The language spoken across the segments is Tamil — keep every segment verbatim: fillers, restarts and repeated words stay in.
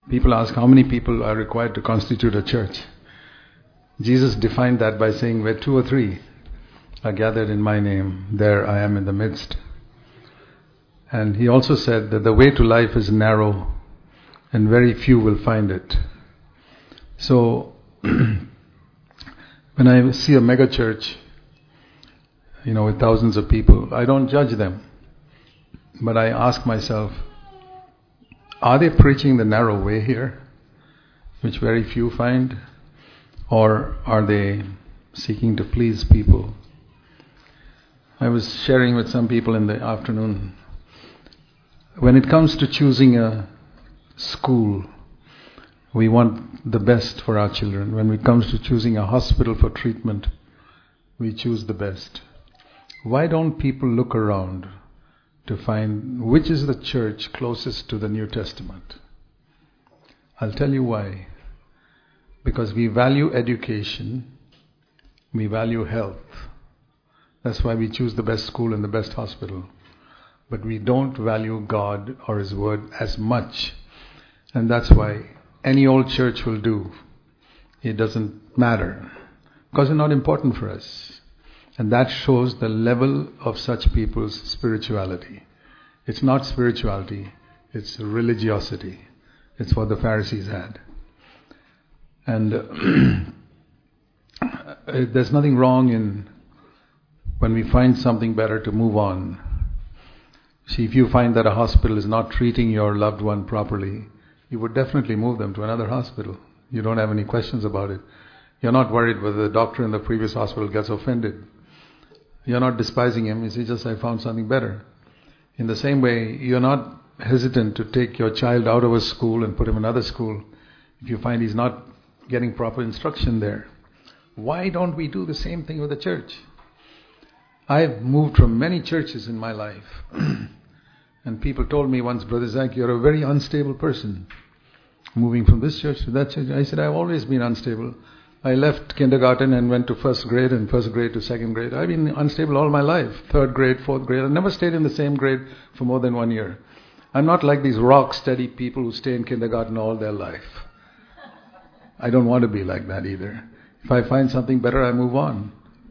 People ask how many people are required to constitute a church. Jesus defined that by saying, where two or three are gathered in my name, there I am in the midst. And he also said that the way to life is narrow and very few will find it. So when I see a mega church, you know, with thousands of people, I don't judge them. But I ask myself, are they preaching the narrow way here, which very few find? Or are they seeking to please people? I was sharing with some people in the afternoon. When it comes to choosing a school, we want the best for our children. When it comes to choosing a hospital for treatment, we choose the best. Why don't people look around to find which is the church closest to the New Testament? I'll tell you why. Because we value education, we value health. That's why we choose the best school and the best hospital. But we don't value God or His Word as much. And that's why any old church will do. It doesn't matter. Because it's not important for us. And that shows the level of such people's spirituality. It's not spirituality, it's religiosity. It's what the Pharisees had. And uh, there's nothing wrong in when we find something better to move on. See, if you find that a hospital is not treating your loved one properly, you would definitely move them to another hospital. You don't have any questions about it. You're not worried whether the doctor in the previous hospital gets offended. You're not despising him. You say, just I found something better. In the same way, you're not hesitant to take your child out of a school and put him in another school if you find he's not getting proper instruction there. Why don't we do the same thing with the church? I've moved from many churches in my life. And people told me once, Brother Zach, you're a very unstable person. Moving from this church to that church. I said, I've always been unstable. I left kindergarten and went to first grade and first grade to second grade. I've been unstable all my life. Third grade, fourth grade. I've never stayed in the same grade for more than one year. I'm not like these rock steady people who stay in kindergarten all their life. I don't want to be like that either. If I find something better, I move on.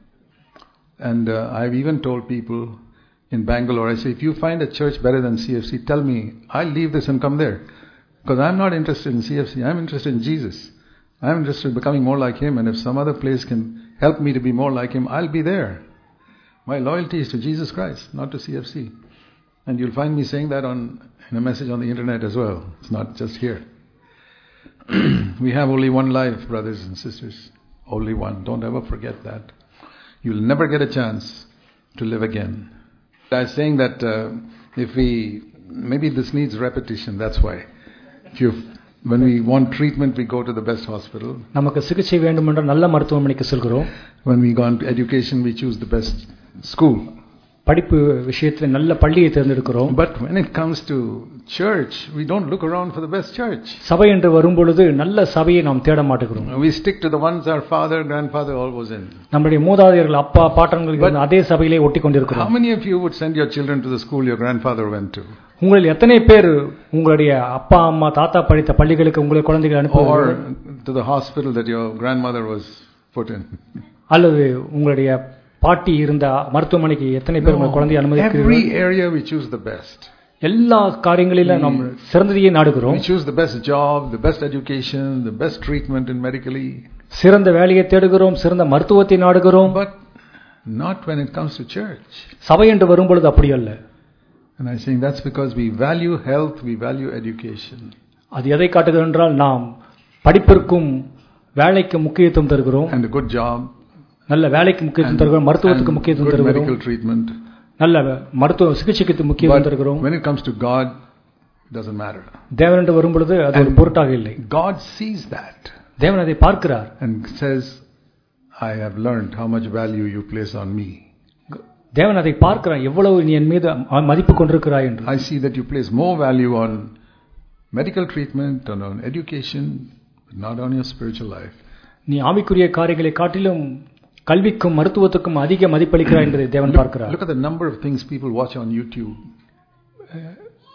And uh, I've even told people in Bangalore, I say, if you find a church better than C F C, tell me, I'll leave this and come there. Because I'm not interested in C F C, I'm interested in Jesus. I'm interested in becoming more like Him, and if some other place can help me to be more like Him, I'll be there. My loyalty is to Jesus Christ, not to C F C. And you'll find me saying that on in a message on the internet as well. It's not just here. We have only one life, brothers and sisters. Only one. Don't ever forget that. You'll never get a chance to live again. I was saying that uh, if we, maybe this needs repetition, that's why. If you, when we want treatment, we go to the best hospital. நமக்கு சிகிச்சை வேண்டும் என்றால் நல்ல மருத்துவமனைக்கு செல்கிறோம். When we go on to education, we choose the best school. படிப்பு விஷயத்தில் நல்ல பள்ளியை தேர்ந்தெடுக்கிறோம். But when it comes to church, we don't look around for the best church. சபை என்று வரும்பொழுது நல்ல சபையை நாம் தேட மாட்டோம். We stick to the ones our father, grandfather all was in. நம்முடைய மூதாதையர்கள் அப்பா பாட்டன்கள் அதே சபையிலே ஒட்டி கொண்டிருக்கிறோம். How many of you would send your children to the school your grandfather went to? உங்களில் எத்தனை பேர் உங்களுடைய அப்பா அம்மா தாத்தா படித்த பள்ளிகளுக்கு உங்களுடைய குழந்தைகளை அனுப்புவார்கள்? Or to the hospital that your grandmother was put in? அல்லது உங்களுடைய பாட்டி இருந்த மருத்துவமனைக்கு எத்தனை பேர் உங்கள் குழந்தையை அனுமதிக்கிறீர்கள்? Every area we choose the best. எல்லா காரியங்களிலும் நாம் சிறந்ததையே நாடுகிறோம். We choose the best job, the best education, the best treatment in medically. சிறந்த வேலையை தேடுகிறோம், சிறந்த மருத்துவத்தை நாடுகிறோம். But not when it comes to church. சபை என்று வரும்பொழுது அப்படி அல்ல. And I think that's because we value health, we value education. அது எதை காட்டுகிறது என்றால் நாம் படிப்பிற்கும் வேலைக்கு முக்கியத்துவம் தருகிறோம். And a good job. நல்ல வேலைக்கு முக்கியத்துவம் தருகிறோம், மருத்துவத்துக்கு முக்கியத்துவம் தருகிறோம். Medical treatment. நல்ல மருத்துவ சிகிச்சைக்கு முக்கியத்துவம் தருகிறோம். When it comes to God, it doesn't matter. தேவன் என்று வரும்பொழுது அது ஒரு பொருட்டாக இல்லை. God sees that. தேவன் அதை பார்க்கிறார். And says, I have learned how much value you place on me. தேவன் அதை பார்க்கிறார், எவ்வளவு நீ என் மீது மதிப்பு கொண்டிருக்கிறாய் என்று. I see that you place more value on medical treatment and on education, but not on your spiritual life. நீ ஆவிக்குரிய காரியங்களை காட்டிலும் கல்விக்கும் மருத்துவத்துக்கும் அதிக மதிப்பளிக்கிறாய் என்று தேவன் பார்க்கிறார். Look at the number of things people watch on YouTube.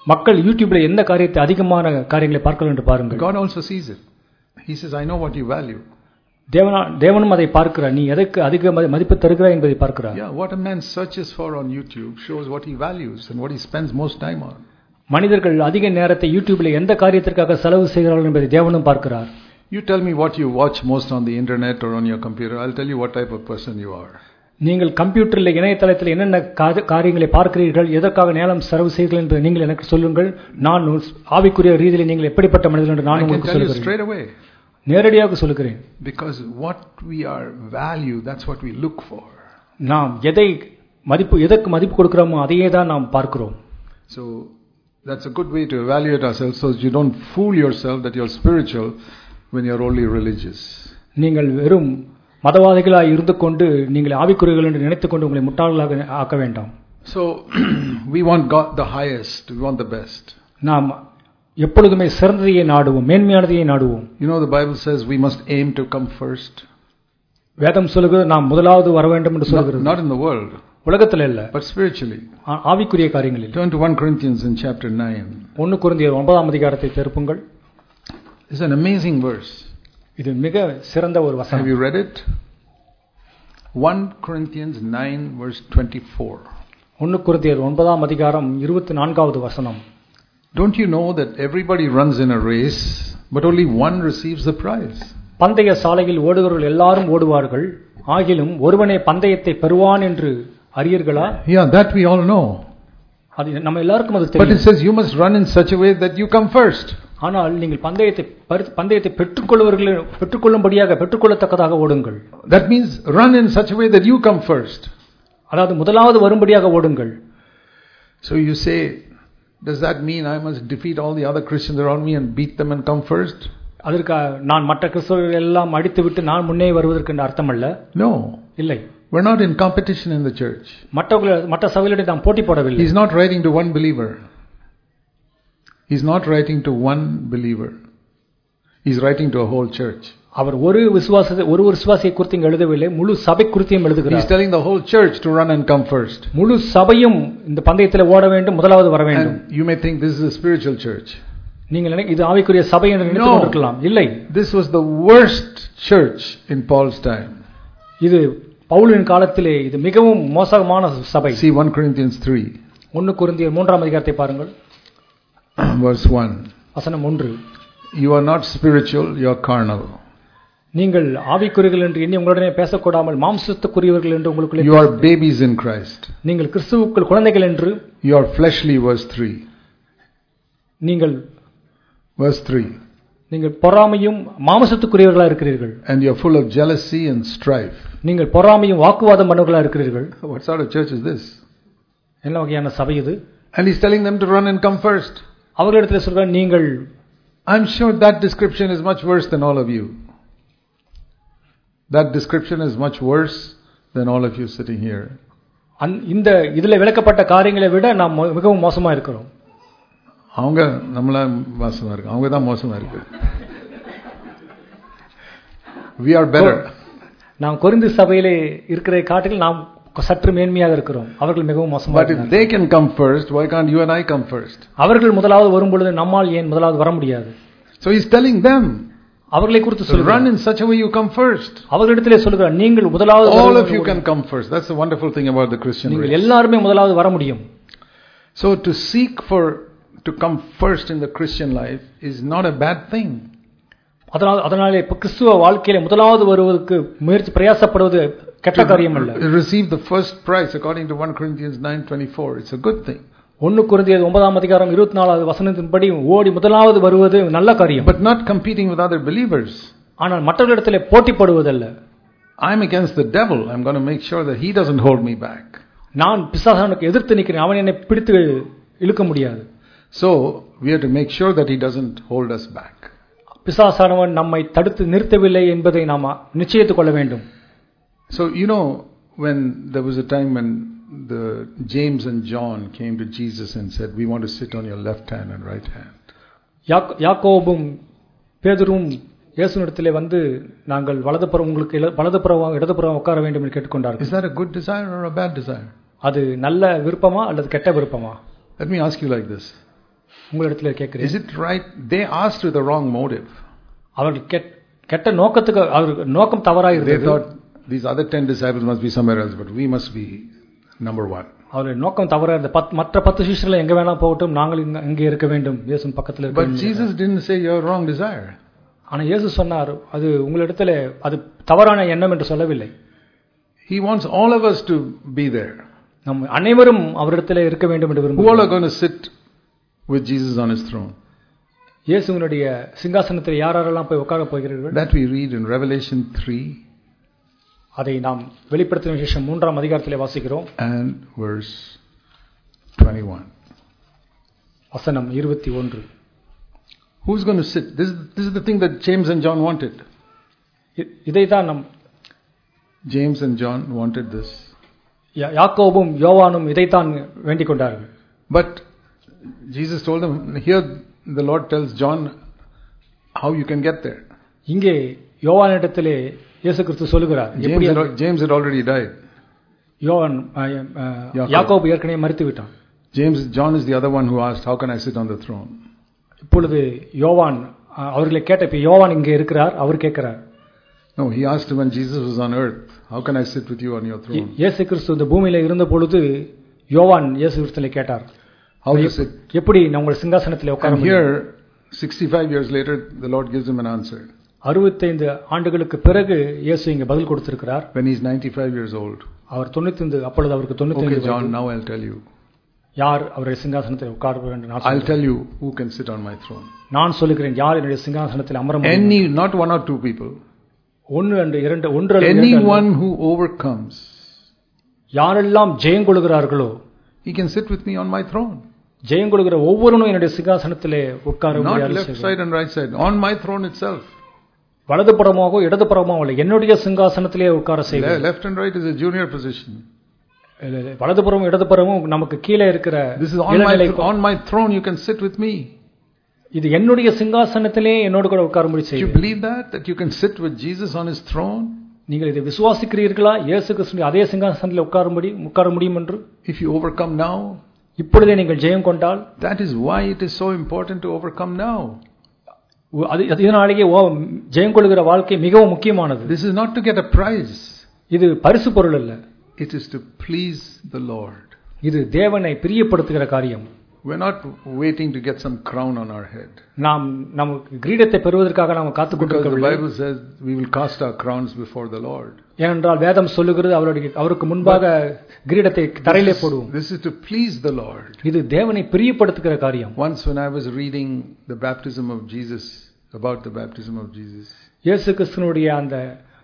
மக்கள் யூடியூப்ல எந்த காரியத்தை அதிகமான காரியங்களை பார்க்கலாம் என்று பாருங்கள். God also sees it. He says, I know what you value. தேவனா தேவனும் அதை பார்க்கிறார். நீ எதற்கு அதிக மதிப்பு தருகிறாய் என்பதை பார்க்கிறார். Yeah, what a man searches for on YouTube shows what he values and what he spends most time on. மனிதர்கள் அதிக நேரத்தை யூடியூப்ல எந்த காரியத்திற்காக செலவு செய்கிறார்கள் என்பதை தேவனும் பார்க்கிறார். You tell me what you watch most on the internet or on your computer. I'll tell you what type of person you are. நீங்கள் கம்ப்யூட்டர்ல இணையதளத்தில் என்னென்ன காரியங்களை பார்க்கிறீர்கள், எதற்காக நேரம் செலவு செய்கிறீர்கள் என்று நீங்கள் எனக்கு சொல்லுங்கள். நான் ஆவிக்குரிய ரீதியில் நீங்கள் எப்படிப்பட்ட மனிதர்கள் என்று நான் உங்களுக்கு சொல்கிறேன். நேரடியாக சொல்கிறேன். Because what we are value, that's what we look for. நாம் எதை மதிப்பு எதற்கு மதிப்பு கொடுக்கிறோமோ அதையே தான் நாம் பார்க்கிறோம். So that's a good way to evaluate ourselves, so you don't fool yourself that you're spiritual when you're only religious. நீங்கள் வெறும் மதவாதிகளாய் இருந்து கொண்டு நீங்கள் ஆவிக்குரியர்கள் என்று நினைத்துக் கொண்டு உங்களை முட்டாள்களாக ஆக்க வேண்டாம். So we want God the highest, we want the best. நாம் எப்பொழுதுமே சிறந்ததையே நாடுவோம், மேன்மையானதையே நாடுவோம். You know the Bible says we must aim to come first. வேதம் சொல்கிறது நாம் முதலாவது வர வேண்டும் என்று சொல்கிறது. Not in the world. உலகத்தில் இல்ல, but spiritually. ஆவிக்குரிய காரியங்களில். Turn to First Corinthians in chapter nine. ஒன்று கொரிந்தியர் ஒன்பதாம் அதிகாரத்தை திருப்புங்கள். It's an amazing verse. இது மிக சிறந்த ஒரு வசனம். Have you read it? First Corinthians nine verse twenty-four. ஒன்று கொரிந்தியர் ஒன்பதாம் அதிகாரம் இருபத்தி நான்காவது வசனம். Don't you know that everybody runs in a race, but only one receives the prize? பந்தய சாலையில் ஓடுகிறவர்கள் எல்லாரும் ஓடுவார்கள், ஆகிலும் ஒருவனே பந்தயத்தை பெறுவான் என்று அறியீர்களா? Yeah, that we all know. அது நம்ம எல்லாருக்கும் அது தெரியும். But it says you must run in such a way that you come first. ஆனால் நீங்கள் பந்தயத்தை பந்தயத்தை பெற்றுக்கொள்வர்கள் பெற்றுக்கொள்ளும்படியாக பெற்றுக்கொள்ளத்தக்கதாக ஓடுங்கள். That means run in such a way that you come first. அதாவது முதலாவது வரும்படியாக ஓடுங்கள். So you say, does that mean I must defeat all the other Christians around me and beat them and come first? அதற்கு நான் மற்ற கிறிஸ்தவர்கள் எல்லாம் அடித்துவிட்டு நான் முன்னே வருவதற்கு என்ற அர்த்தம் அல்ல. No. இல்லை. We're not in competition in the church. மற்ற மற்ற சபைகளிடம் நாம் போட்டி போடவில்லை. He's not writing to one believer. He's not writing to one believer. He's writing to a whole church. அவர் ஒரு விசுவாசத்தை ஒரு விசுவாசியை குறித்து எழுதவில்லை, முழு சபை குறித்தும் எழுதுகிறார். He's telling the whole church to run and come first. முழு சபையும் இந்த பந்தயத்தில் ஓட வேண்டும், முதலாவது வர வேண்டும். And you may think this is a spiritual church. நீங்கள் இது ஆவிக்குரிய சபை என்று நினைத்துக் கொண்டிருக்கலாம். இல்லை. This was the worst church in Paul's time. இது பவுலின் காலத்திலே இது மிகவும் மோசமான சபை. See First Corinthians three. ஒன்று கொரிந்தியர் மூன்றாம் அதிகாரத்தை பாருங்கள். Verse one. வசனம் ஒன்று. You are not spiritual, you are carnal. நீங்கள் ஆவிக்குரியவர்கள் என்று எண்ணி உங்களுடனே பேசக்கூடாமல் மாம்சத்துக்குரியவர்கள் என்று உங்களுக்குள்ளே. You are babies in Christ. நீங்கள் கிறிஸ்துவுக்குள் குழந்தைகள் என்று. You are fleshly. Verse three. நீங்கள் Verse three. நீங்கள் பொறாமையும் மாம்சத்துக்குரியவர்களாக இருக்கிறீர்கள். And you are full of jealousy and strife. நீங்கள் பொறாமையும் வாக்குவாதம் பண்ணுவர்களாக இருக்கிறீர்கள். What sort of church is this? என்ன வகையான சபை இது? And he's telling them to run and come first. அவர்களிடத்தில் சொல்றார், நீங்கள். I'm sure that description is much worse than all of you. That description is much worse than all of you sitting here. இந்த இதிலே விளக்கப்பட்ட காரியங்களை விட நாம் மிகவும் மோசமா இருக்கிறோம். அவங்க நம்மள மோசமா இருக்கு, அவங்க தான் மோசமா இருக்கு. We are better. நாம் கொரிந்து சபையிலே இருக்கிற காட்டில் நாம் சற்று மேன்மையாக இருக்கிறோம், அவர்கள் மிகவும் மோசமாக. But if they can come first, why can't you and I come first? அவர்கள் முதலாவது வரும்பொழுது நம்மால் ஏன் முதலாவது வர முடியாது? So he's telling them, அவர்களை குறித்து சொல்கிறார், run in such a way you come first. அவர்களிடத்திலே சொல்கிறார், நீங்கள் முதலாவது. All of you can come first. That's the wonderful thing about the Christian race. நீங்கள் எல்லாரும் முதலாவது வர முடியும். So to seek for to come first in the Christian life is not a bad thing. அதனால் அதனாலே கிறிஸ்துவ வாழ்க்கையிலே முதலாவது வருவதற்கு முயற்சி பிரயாசப்படுவது கெட்ட காரியம் அல்ல. Receive the first prize according to First Corinthians nine twenty-four. It's a good thing. ஒன்று கொரிந்தியர் ஒன்பதாம் அதிகாரம் இருபத்தி நான்காவது வசனத்தின்படி ஓடி முதலாவது வருவது நல்ல காரியம். But not competing with other believers. ஆனால் மற்றவர்களிடத்திலே போட்டிப்படுவதல்ல. I'm against the devil. I'm going to make sure that he doesn't hold me back. நான் பிசாசானுக்கு எதிர்த்து நிற்கிறேன், அவன் என்னை பிடித்து இழுக்க முடியாது. So we have to make sure that he doesn't hold us back. பிசாசானவன் நம்மை தடுத்து நிறுத்தவில்லை என்பதை நாம் நிச்சயித்துக் கொள்ள வேண்டும். So you know, when there was a time when the James and John came to Jesus and said, we want to sit on your left hand and right hand. யாக்கோபும் பேதுரும் இயேசுவிடத்திலே வந்து நாங்கள் வலதுபுறம் உங்களுக்கு வலதுபுறம் இடதுபுறம் உட்கார வேண்டும் என்று கேட்டுக்கொண்டார்கள். Is that a good desire or a bad desire? அது நல்ல விருப்பமா அல்லது கெட்ட விருப்பமா? Let me ask you like this. உங்களிடத்தில் கேட்கிறேன். Is it right? They asked with the wrong motive. அவர்கள் கெட்ட நோக்கத்துக்கு அவர்கள் நோக்கம் தவறாக இருந்தது. They thought these other ten disciples must be somewhere else, but we must be number one. அவருடைய நோக்கம் தவறாக இருந்தது. மற்ற பத்து சீஷர்கள் எங்க வேணா போகட்டும், நாங்கள் இங்கே இருக்க வேண்டும், இயேசு பக்கத்தில் இருக்க வேண்டும். But Jesus didn't say your wrong desire. ஆனா இயேசு சொன்னார் அது உங்களிடத்துல அது தவறான எண்ணம் என்று சொல்லவில்லை. He wants all of us to be there. நம் அனைவரும் அவரிடத்தில் இருக்க வேண்டும் என்று விரும்புகிறார். Who are going to sit with Jesus on his throne? இயேசுவினுடைய சிங்காசனத்தில் யாரெல்லாம் போய் உட்கார போகிறார்கள்? That we read in Revelation three. அதை நாம் வெளிப்படுத்தின விசேஷம் மூன்றாம் அதிகாரத்திலே வாசிக்கிறோம். And verse twenty-one. வசனம் இருபத்தி ஒன்று. Who's going to sit? This is, this is the thing that James and John wanted. இதை தான் நம் James and John wanted this. யாக்கோபும் யோவானும் இதை தான் வேண்டிக் கொண்டார்கள். But Jesus told them, here the Lord tells John how you can get there. இங்கே யோவானிடத்திலே இயேசு கிறிஸ்து சொல்கிறார். James had, James had already died. யோவான் யாக்கோபு ஏற்கனவே மரித்து விட்டான். James John is the other one who asked, how can I sit on the throne? இப்பொழுது யோவான் அவர்களை கேட்ட இப்ப யோவான் இங்கே இருக்கிறார், அவர் கேட்கிறார். No, he asked him when Jesus was on earth, how can I sit with you on your throne? இயேசு கிறிஸ்து இந்த பூமியில இருந்த பொழுது யோவான் இயேசு கிறிஸ்துவை கேட்டார், how to sit? எப்படி நான் உங்கள் சிங்காசனத்தில் உட்கார முடியும்? Here sixty-five years later the Lord gives him an answer. அறுபத்தைந்து ஆண்டுகளுக்கு பிறகு இயேசு இங்கே பதில் கொடுத்திருக்கிறார். When he is ninety-five years old. அவர் தொண்ணூற்றைந்து அப்பொழுது அவருக்கு தொண்ணூற்றைந்து. Okay John, now I'll tell you. யார் அவருடைய சிங்காசனத்தில் உட்கார வேண்டும்? I'll tell you who can sit on my throne. நான் சொல்லுகிறேன் யார் என்னுடைய சிங்காசனத்தில் அமர முடியும். Any, not one or two people. ஒன்று and இரண்டு ஒன்று அல்லது anyone who overcomes. யாரெல்லாம் ஜெயம் கொள்கிறார்களோ he can sit with me on my throne. ஜெயம் கொள்கிற ஒவ்வொருவனும் என்னுடைய சிங்காசனத்திலே உட்கார முடியும். Not left side and right side, on my throne itself. வலதுபுறமாகவோ இடதுபுறமாவோ இல்லை, என்னுடைய சிங்காசனத்திலே உட்கார செய்வேன். Left and right is a junior position. வலதுபுறமும் இடதுபுறமும் நமக்கு கீழே இருக்கிற. This is on my, on my throne you can sit with me. இது என்னுடைய சிங்காசனத்திலே என்னோடு கூட உட்கார முடியும் செய்வேன். You believe that that you can sit with Jesus on his throne? நீங்கள் இதை விசுவாசிக்கிறீர்களா? இயேசு கிறிஸ்துவின் அதே சிங்காசனத்தில் உட்காரும்படி உட்கார முடியும் என்று? If you overcome now, இப்பொழுதே நீங்கள் ஜெயம் கொண்டால், that is why it is so important to overcome now. இதனாலேயே ஜெயம் கொள்கிற வாழ்க்கை மிகவும் முக்கியமானது. This is not to get a prize. இது பரிசு பொருள் அல்ல. It is to please the Lord. இது தேவனை பிரியப்படுத்துகிற காரியம். We're not waiting to get some crown on our head. நாம் நமக்கு கிரீடத்தை பெறுவதற்கு நாம் காத்துக் கொண்டிருக்கவில்லை. The Bible says we will cast our crowns before the Lord. ஏனென்றால் வேதம் சொல்லுகிறது அவருடைய அவருக்கு முன்பாக கிரீடத்தை தரையிலே போடுவோம். This is to please the Lord. இது தேவனை பிரியப்படுத்துகிற காரியம். Once when I was reading the baptism of Jesus, about the baptism of Jesus, இயேசு கிறிஸ்துவினுடைய அந்த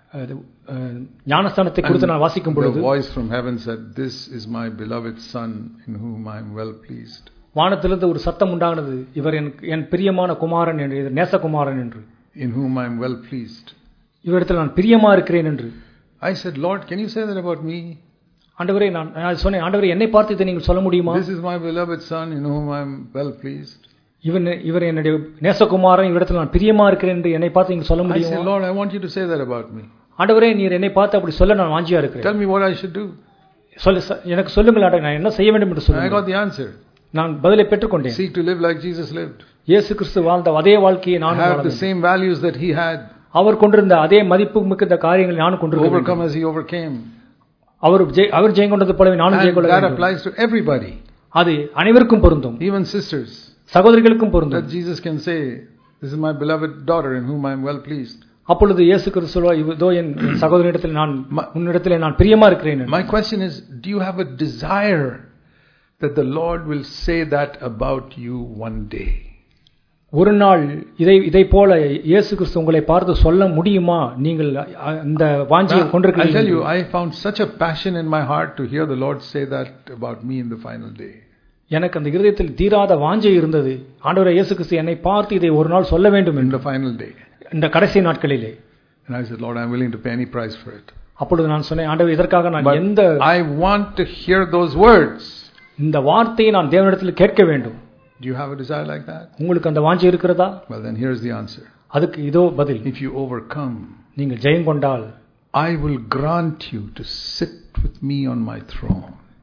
ஞானஸ்நானத்தை குறித்து நான் வாசிக்கும் பொழுது, the voice from heaven said, this is my beloved son in whom I am well pleased. வானத்திலிருந்து ஒரு சத்தம் உண்டானது, இவர் என் பிரியமான குமாரன் என்று, நேசகுமாரன் என்று. In whom I am well pleased. இவரிடத்தில் நான் பிரியமா இருக்கிறேன் என்று. I said, Lord, can you say that about me? ஆண்டவரே, நான் சொன்னேன், ஆண்டவரே என்னை பார்த்து இதை நீங்கள் சொல்ல முடியுமா? This is my beloved son in whom I am well pleased. இவன் இவர் என்னுடைய நேசகுமாரன், இவரிடத்தில் நான் பிரியமா இருக்கிறேன் என்று என்னை பார்த்து நீங்கள் சொல்ல முடியுமா? I said, Lord, I want you to say that about me. ஆண்டவரே, நீர் என்னை பார்த்து அப்படி சொல்ல நான் வாஞ்சியா இருக்கிறேன். Tell me what I should do. சொல்ல எனக்கு சொல்லுங்கள் ஆண்டவரே, நான் என்ன செய்ய வேண்டும் என்று சொல்லுங்கள். I got the answer. நான் பதிலை பெற்றுக்கொண்டேன். Seek to live like Jesus lived. இயேசு கிறிஸ்து வாழ்ந்த அதே வாழ்க்கையை நான் வாழ வேண்டும். Have the same values that he had. அவர் கொண்டிருந்த அதே மதிப்புமிக்க காரியங்களை நானும் கொண்டிருக்க வேண்டும். Overcome as he overcame. அவர் அவர் ஜெயம் கொண்டது போலவே நானும் ஜெயம் கொள்ள வேண்டும். That applies to everybody. அது அனைவருக்கும் பொருந்தும். Even sisters. சகோதரிகளுக்கும் பொருந்தும். That Jesus can say, this is my beloved daughter in whom I am well pleased. அப்பொழுது இயேசு கிறிஸ்து சொல்வார், இதோ என் சகோதரியிடத்தில் நான் உன்னிடத்திலே நான் பிரியமா இருக்கிறேன். My question is, do you have a desire that the Lord will say that about you one day? ஒரு நாள் இதை இதை போல இயேசு கிறிஸ்து உங்களை பார்த்து சொல்ல முடியுமா? நீங்கள் அந்த வாஞ்சையை கொண்டிருக்கிறீர்கள். I tell you, I found such a passion in my heart to hear the Lord say that about me in the final day. எனக்கு அந்த இருதயத்தில் தீராத வாஞ்சை இருந்தது, ஆண்டவரே இயேசு கிறிஸ்து என்னை பார்த்து இதை ஒரு நாள் சொல்ல வேண்டும் in என்று. the final day. இந்த கடைசி நாட்களிலே. And I said, Lord, I am willing to pay any price for it. அப்பொழுது நான் சொன்னேன், ஆண்டவரே இதற்காக நான் எந்த I want to hear those words. இந்த வார்த்தையை நான் தேவனிடத்தில் கேட்க வேண்டும். Do you have a desire like that? உங்களுக்கு அந்த வாஞ்சை இருக்கிறதா? Well, then here's the answer. அதுக்கு இதோ பதில். If you overcome, நீங்கள் ஜெயம் கொண்டால், I will grant you to sit with me on my throne.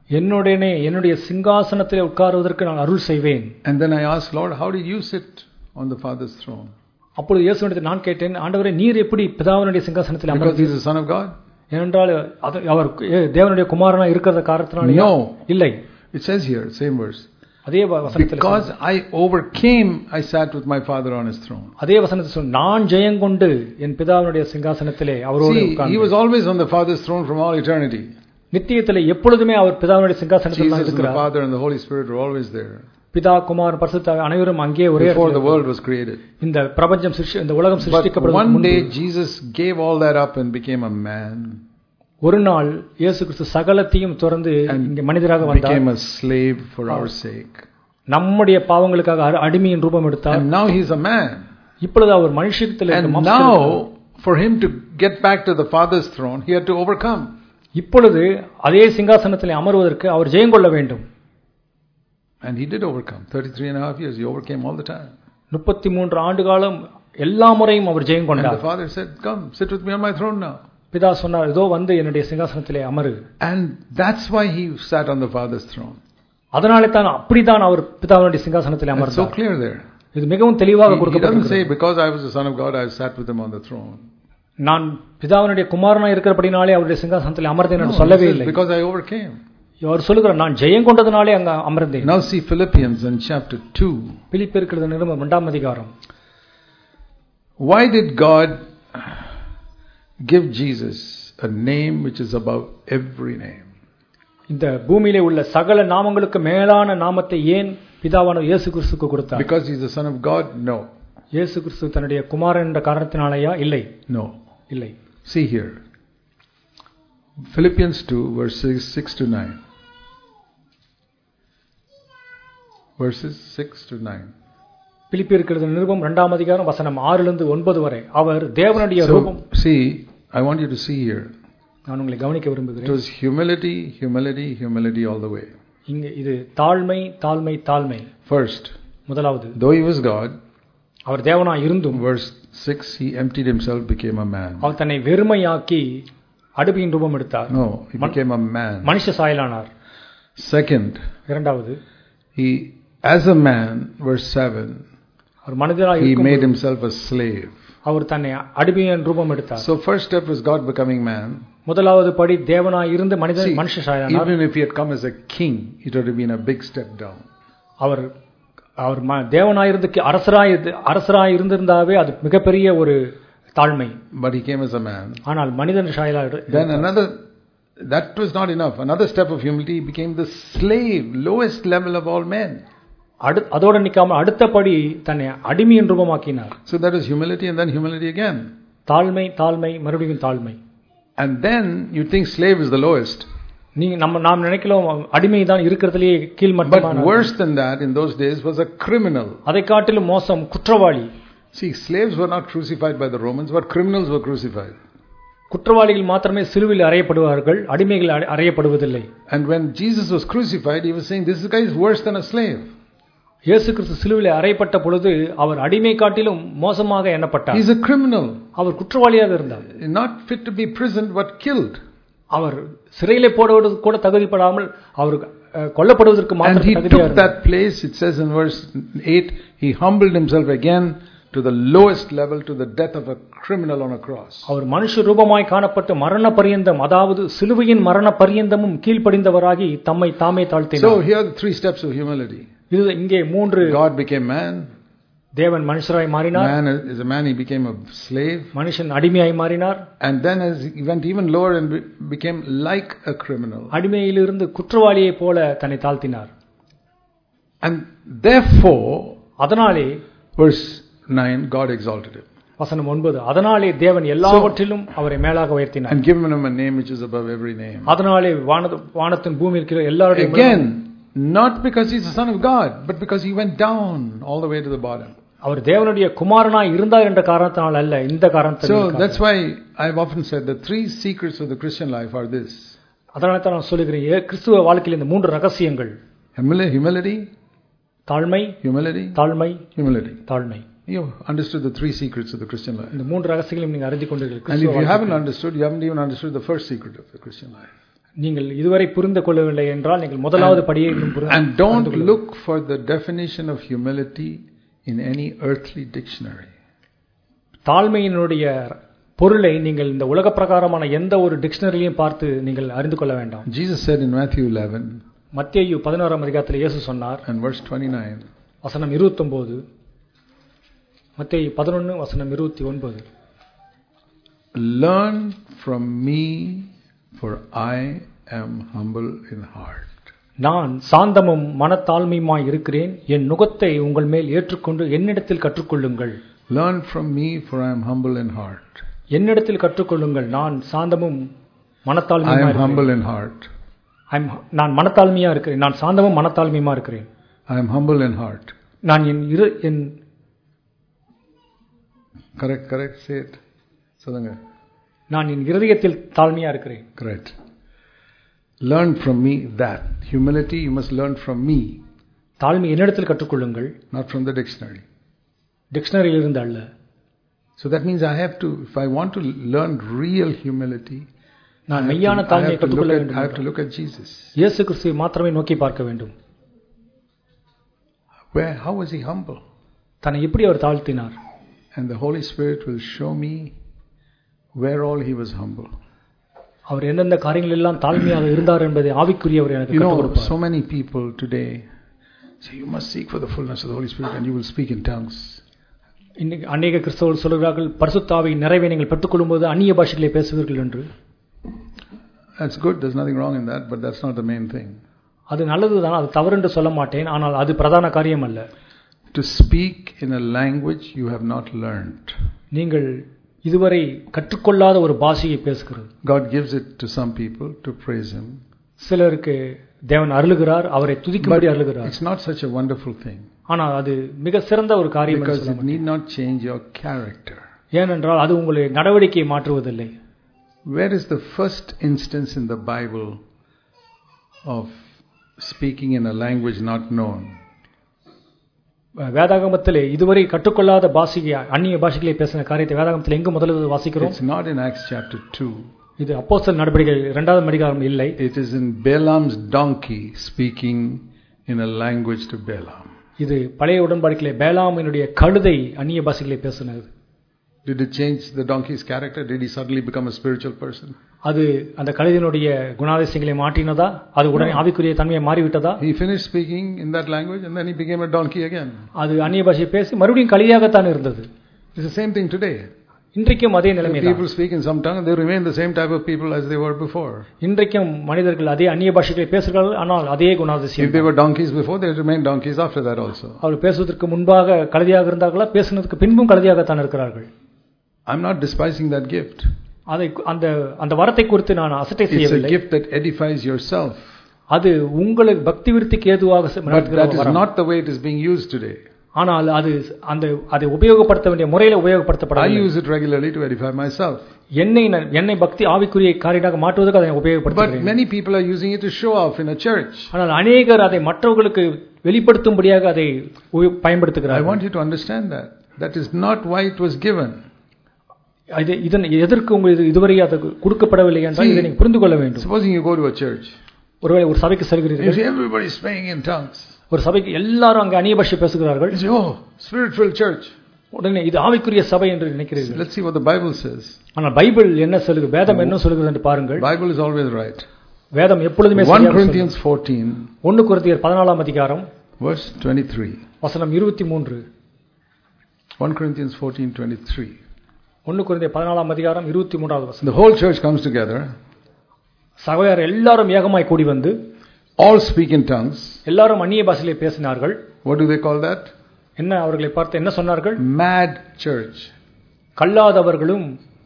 என்னுடனே என்னுடைய சிங்காசனத்திலே உட்காருவதற்கு நான் அருள் செய்வேன். And then I asked, Lord, how did you sit on the Father's throne? அப்பொழுது இயேசுவிடத்தில் நான் கேட்டேன், ஆண்டவரே நீர் எப்படி பிதாவினுடைய சிங்காசனத்தில் Because அமர்ந்தீர்? he is the Son of God? ஏனென்றால் அவர் தேவனுடைய குமாரனா இருக்கிற காரணத்தினாலே? No. இல்லை. It says here, same verse. அதே வசனத்தில், because I overcame, I sat with my Father on his throne. அதே வசனத்தில் சொல், நான் ஜெயங்கொண்டு என் பிதாவினுடைய சிங்காசனத்திலே அவரோடு உட்கார்ந்தேன். He was always on the Father's throne from all eternity. நித்தியத்திலே எப்பொழுதுமே அவர் பிதாவினுடைய சிங்காசனத்தில் தான் இருக்கிறார். Jesus and the Father and the Holy Spirit were always there. பிதா குமார் பரிசுத்த அனைவரும் அங்கே ஒரே இடத்தில். Before the world was created. இந்த பிரபஞ்சம் சிருஷ்டி இந்த உலகம் சிருஷ்டிக்கப்படுவதற்கு முன்பு. one day Jesus gave all that up and became a man. ஒரு நாள் இயேசு கிறிஸ்து சகலத்தையும் துறந்து இங்கே மனிதராக வந்தார். Became a slave for our sake. நம்முடைய பாவங்களுக்காக அடிமையின் ரூபம் எடுத்தார். And now he is a man. இப்பொழுது அவர் மனுஷத்தில் and now for him to get back to the Father's throne he had to overcome. இப்பொழுது அதே சிங்காசனத்திலே அமர்வதற்கு அவர் ஜெயம் கொள்ள வேண்டும். And he did overcome. thirty-three and a half years he overcame all the time. முப்பத்தி மூன்று ஆண்டு காலம் எல்லா முறையும் அவர் ஜெயம் கொண்டார். And the Father said, come sit with me on my throne now. பிதா சொன்னார், இதோ வந்து என்னுடைய சிங்காசனத்திலே அமரு. And that's why he sat on the Father's throne. அதனாலே தான் அப்படிதான் அவர் பிதாவினுடைய சிங்காசனத்திலே அமர்ந்தார். So clear there. இது மிகவும் தெளிவாக கொடுக்கப்பட்டிருக்கிறது. He doesn't say because I was the son of God I sat with him on the throne. நான் பிதாவினுடைய குமாரனாய் இருக்கிறபடினாலே அவருடைய சிங்காசனத்திலே அமர்ந்தேன் என்று சொல்லவே இல்லை. Because I overcame. அவர் சொல்லுகிறார், நான் ஜெயம் கொண்டதனாலே அங்க அமர்ந்தேன். Now see Philippians in chapter two. பிலிப்பியர் நிருபம் இரண்டாம் அதிகாரம். Why did God give Jesus a name which is above every name? இந்த பூமியிலே உள்ள சகல நாமங்களுக்கு மேலான நாமத்தை ஏன் பிதாவான இயேசு கிறிஸ்துவுக்கு கொடுத்தார்? Because he is the son of God? No. இயேசு கிறிஸ்து தன்னுடைய குமாரன் என்ற காரணத்தினாலயா? இல்லை. No. இல்லை. See here. Philippians two verses six to nine. Verses six to nine. பிலிப்பியர் நிருபம் இரண்டாம் அதிகாரம் வசனம் ஆறிலிருந்து ஒன்பது வரை. அவர் தேவனுடைய ரூபம். See, I want you to see here. நான் உங்களை கவனிக்க விரும்புகிறேன். It was humility, humility, humility all the way. இங்க இது தாழ்மை, தாழ்மை, தாழ்மை. First, முதலாவது, though he was God, அவர் தேவனாய் இருந்தும், verse six, he emptied himself, became a man. அவர் தன்னை வெறுமையாக்கி அடிமையின் ரூபம் எடுத்தார். No, he became a man. மனுஷ சாயலானார். Second, இரண்டாவது, he as a man, verse seven, அவர் மனிதராய் he இருக்கும் made himself a slave. அவர் தன்னை அடிமையின் ரூபம் எடுத்தார். So first step was God becoming man. முதலாவது படி தேவனாய் இருந்து மனிதன் மனுஷ சாயலானார். Even if he had come as a king, it would have been a big step down. அவர் அவர் தேவனாய் இருந்து அரசராய் அரசராய் இருந்திருந்தாவே அது மிகப்பெரிய ஒரு தாழ்மை. But he came as a man. ஆனால் மனிதன் சாயலானார். Then another, that was not enough. Another step of humility, he became the slave, lowest level of all men. அதோட நிக்காம அடுத்தபடி தன்னை அடிமையின் ரூபமாக்கினார். So that is humility and then humility again. தாழ்மை, தாழ்மை, மறுபடியும் தாழ்மை. And then you think slave is the lowest. நீங்க நம்ம நாம் நினைக்கலாம் அடிமை தான் இருக்கிறதுலயே கீழ்மட்டமான. But worse than that in those days was a criminal. அதை காட்டிலும் மோசம் குற்றவாளி. See, slaves were not crucified by the Romans, but criminals were crucified. குற்றவாளிகள் மாத்திரமே சிலுவையில் அறையப்படுவார்கள், அடிமைகள் அறையப்படுவதில்லை. And when Jesus was crucified, he was saying this guy is worse than a slave. இயேசு கிறிஸ்து சிலுவையில் அறையப்பட்ட பொழுது அவர் அடிமை காட்டிலும் மோசமாக எண்ணப்பட்டார். He is a criminal. அவர் குற்றவாளியாக இருந்தார். Not fit to be prisoned but killed. அவர் சிறையிலே போடுவதற்கு கூட தகுதிப்படாமல் அவர் கொல்லப்படுவதற்கு மாத்திரம் தகுதியாக இருந்தார். And he took that place, it says in verse eight, he humbled himself again to the lowest level, to the death of a criminal on a cross. அவர் மனுஷ ரூபமாய் காணப்பட்டு மரண பரியந்தம், அதாவது சிலுவையின் மரண பரியந்தமும் கீழ்ப்படிந்தவராகி தம்மை தாமே தாழ்த்தினார். So here are the three steps of humility. இது இங்கே மூன்று. God became man. தேவன் மனுஷராய் மாறினார். Man is a man, he became a slave. மனுஷன் அடிமையாய் மாறினார். And then as he went even lower and became like a criminal. அடிமையிலிருந்து குற்றவாளியைப் போல தன்னை தாழ்த்தினார். And therefore, அதனாலே verse nine, God exalted him. வசனம் ஒன்பது, அதனாலே தேவன் எல்லாவற்றிலும் அவரை மேலாக உயர்த்தினார். And given him a name which is above every name. அதனாலே வானத்தின் பூமியில் இருக்கிற எல்லாருடைய again, not because he's the son of God, but because he went down all the way to the bottom. அவர் தேவனுடைய குமாரனாய் இருந்தார் என்ற காரணத்தால் அல்ல, இந்த காரணத்தால். So that's why I've often said the three secrets of the Christian life are this. அதனால தான் நான் சொல்லுகிறேன், கிறிஸ்துவ வாழ்க்கையில் இந்த மூன்று ரகசியங்கள்: humility, தாழ்மை, humility, தாழ்மை, humility, தாழ்மை. You understood the three secrets of the Christian life. இந்த மூன்று ரகசியங்களையும் நீங்க அறிந்து கொண்டீர்கள். And if you haven't understood, you haven't even understood the first secret of the Christian life. நீங்கள் இதுவரை புரிந்து கொள்ளவில்லை என்றால் நீங்கள் முதலாவது படியை இன்னும் புரிந்து and don't look for the definition of humility in any earthly dictionary. தாழ்மையினுடைய பொருளை நீங்கள் இந்த உலக பிரகாரமான எந்த ஒரு டிக்ஷனரியிலும் பார்த்து நீங்கள் அறிந்து கொள்ள வேண்டாம். Jesus said in Matthew eleven, மத்தேயு பதினோராம் அதிகாரத்தில் இயேசு சொன்னார், and verse twenty-nine, வசனம் இருபத்தி ஒன்பது, மத்தேயு பதினொன்று வசனம் இருபத்தி ஒன்பது, learn from me for I am humble in heart. நான் சாந்தமும் மனத்தாழ்மையுமாய் இருக்கிறேன், என் நுகத்தை உங்கள் மேல் ஏற்றுக்கொண்டு என்னிடத்தில் கற்றுக்கொள்ளுங்கள். Learn from me for I am humble in heart. என்னிடத்தில் கற்றுக்கொள்ளுங்கள், நான் சாந்தமும் மனத்தாழ்மையுமா I am humble in heart. நான் மனத்தாழ்மையா இருக்கிறேன், நான் சாந்தமும் மனத்தாழ்மையுமா இருக்கிறேன். I am humble in heart. நான் என் இரு என் correct correct say it சொல்லுங்க. நான் என் இருதயத்தில் தாழ்மையா இருக்கிறேன். Correct. Learn from me that. Humility you must learn from me. தாழ்மை என்னிடத்தில் கற்றுக்கொள்ளுங்கள், not from the dictionary. டிக்ஷனரியில் இருந்து அல்ல. So that means I have to, if I want to learn real humility, நான் மெய்யான தாழ்மையை கற்றுக்கொள்ள வேண்டும். I have to look at Jesus. இயேசு கிறிஸ்துவை மாத்திரமே நோக்கி பார்க்க வேண்டும். Where how was he humble? தன்னை எப்படி அவர் தாழ்த்தினார்? And the Holy Spirit will show me where all he was humble. அவர் எந்தெந்த காரியங்கள் எல்லாம் தாழ்மையாக இருந்தார் என்பதை ஆவிக்குரியவர் எனக்கு கற்றுக் கொடுப்பார். So many people today say you must seek for the fullness of the Holy Spirit and you will speak in tongues. இன்னைக்கு अनेक கிறிஸ்தவர்கள் சொல்கிறார்கள், பரிசுத்த ஆவியின் நிறைவை நீங்கள் பெற்றுக்கொள்ளும்போது அந்நிய பாஷைகளை பேசுவீர்கள் என்று. That's good, there's nothing wrong in that, but that's not the main thing. அது நல்லதுதான், அது தவறு என்று சொல்ல மாட்டேன், ஆனால் அது பிரதான காரியம் அல்ல. To speak in a language you have not learned. நீங்கள் இதுவரை கற்றுக்கொள்ளாத ஒரு பாஷையை பேசுகிறது. God gives it to some people to praise him. சிலருக்கு தேவன் அருளுகிறார், அவரை துதிக்கும்படி அருளுகிறார். It's not such a wonderful thing. ஆனால் அது மிக சிறந்த ஒரு காரியம் because it need not change your character. ஏனென்றால் அது உங்களுடைய நடவடிக்கையை மாற்றுவதில்லை. Where is the first instance in the Bible of speaking in a language not known? வேதாகமத்திலே இதுவரை கற்றுக்கொள்ளாத பாஷையை அந்நிய பாஷைகளை பேசின காரியத்தை வேதாகமத்தில் எங்கு முதலில் வாசிக்கிறோம்? It's not in Acts chapter two. இது அப்போஸ்தலர் நடபடிகள் இரண்டாவது அதிகாரம் இல்லை. It is in Balaam's donkey speaking in a language to Balaam. இது பழைய உடன்படிக்கையிலே பேலாமினுடைய கழுதை அந்நிய பாஷைகளை பேசினது. Did it change the donkey's character? Did he suddenly become a spiritual person? அது அந்த கழுதையினுடைய குணாதிசயங்களை மாற்றினதா? அது உடனே ஆவிக்குரிய தன்மையை மாறிவிட்டதா? He finished speaking in that language and then he became a donkey again. அது அந்நிய பாஷையை பேசி மறுபடியும் கழுதையாக தான் இருந்தது. It's the same thing today. இன்றைக்கும் அதே நிலைமை தான். People speak in some tongue and they remain the same type of people as they were before. இன்றைக்கும் மனிதர்கள் அதே அந்நிய பாஷைகளை பேசுகிறார்கள், ஆனால் அதே குணாதிசயம். If they were donkeys before, they remain donkeys after that also. அவர்கள் பேசுவதற்கு முன்பாக கழுதையாக இருந்தார்களா, பேசுனதுக்கு பின்பும் கழுதையாக தான் இருக்கிறார்கள். I'm not despising that gift. அதை அந்த அந்த வரத்தை குறித்து நான் அசட்டை செய்யவில்லை. It's a gift that edifies yourself. அது உங்களுக்கு பக்தி விருத்திக்கு ஏதுவாக நடக்கிற வரம். But that is not the way it is being used today. ஆனால் அது அந்த அதை உபயோகப்படுத்த வேண்டிய முறையில் உபயோகப்படுத்தப்படவில்லை. I use it regularly to edify myself. என்னை என்னை பக்தி ஆவிக்குரிய காரியமாக மாற்றுவதற்கு அதை உபயோகப்படுத்துகிறேன். But many people are using it to show off in a church. ஆனால் अनेகர் அதை மற்றவர்களுக்கு வெளிப்படுத்தும்படியாக அதை பயன்படுத்துகிறார்கள். I want you to understand that. That is not why it was given. இது இதன் எதற்கு உங்களுக்கு இதுவரை அது கொடுக்கப்படவில்லை என்றால் இதை நீங்கள் புரிந்து கொள்ள வேண்டும். Supposing you go to a church. ஒருவேளை ஒரு சபைக்கு செல்கிறீர்கள். Everybody is praying in tongues. ஒரு சபைக்கு எல்லாரும் அங்கே அந்நிய பாஷை பேசுகிறார்கள். Oh, spirit-filled church. உடனே இது ஆவிக்குரிய சபை என்று நினைக்கிறீர்கள். Let's see what the Bible says. ஆனால் பைபிள் என்ன சொல்லுது, வேதம் என்ன சொல்லுகிறது என்று பாருங்கள். Bible is always right. வேதம் எப்பொழுதுமே சரியாக சொல்லுகிறது. First Corinthians fourteen. ஒன்று கொரிந்தியர் பதினாலாம் அதிகாரம் verse twenty-three. வசனம் இருபத்தி மூன்று. First Corinthians fourteen twenty-three. ஒன்று கொரிந்தியர் பதினாலாம் அதிகாரம் இருபத்தி மூன்றாவது வசனம். The whole church comes together. சகோதரர் எல்லாரும் ஏகமாய் கூடி வந்து all speak in tongues. எல்லாரும் அந்நிய பாஷையிலே பேசினார்கள். What do they call that? என்ன அவர்களை பார்த்து என்ன சொன்னார்கள்? Mad church. கல்லாதவர்களும்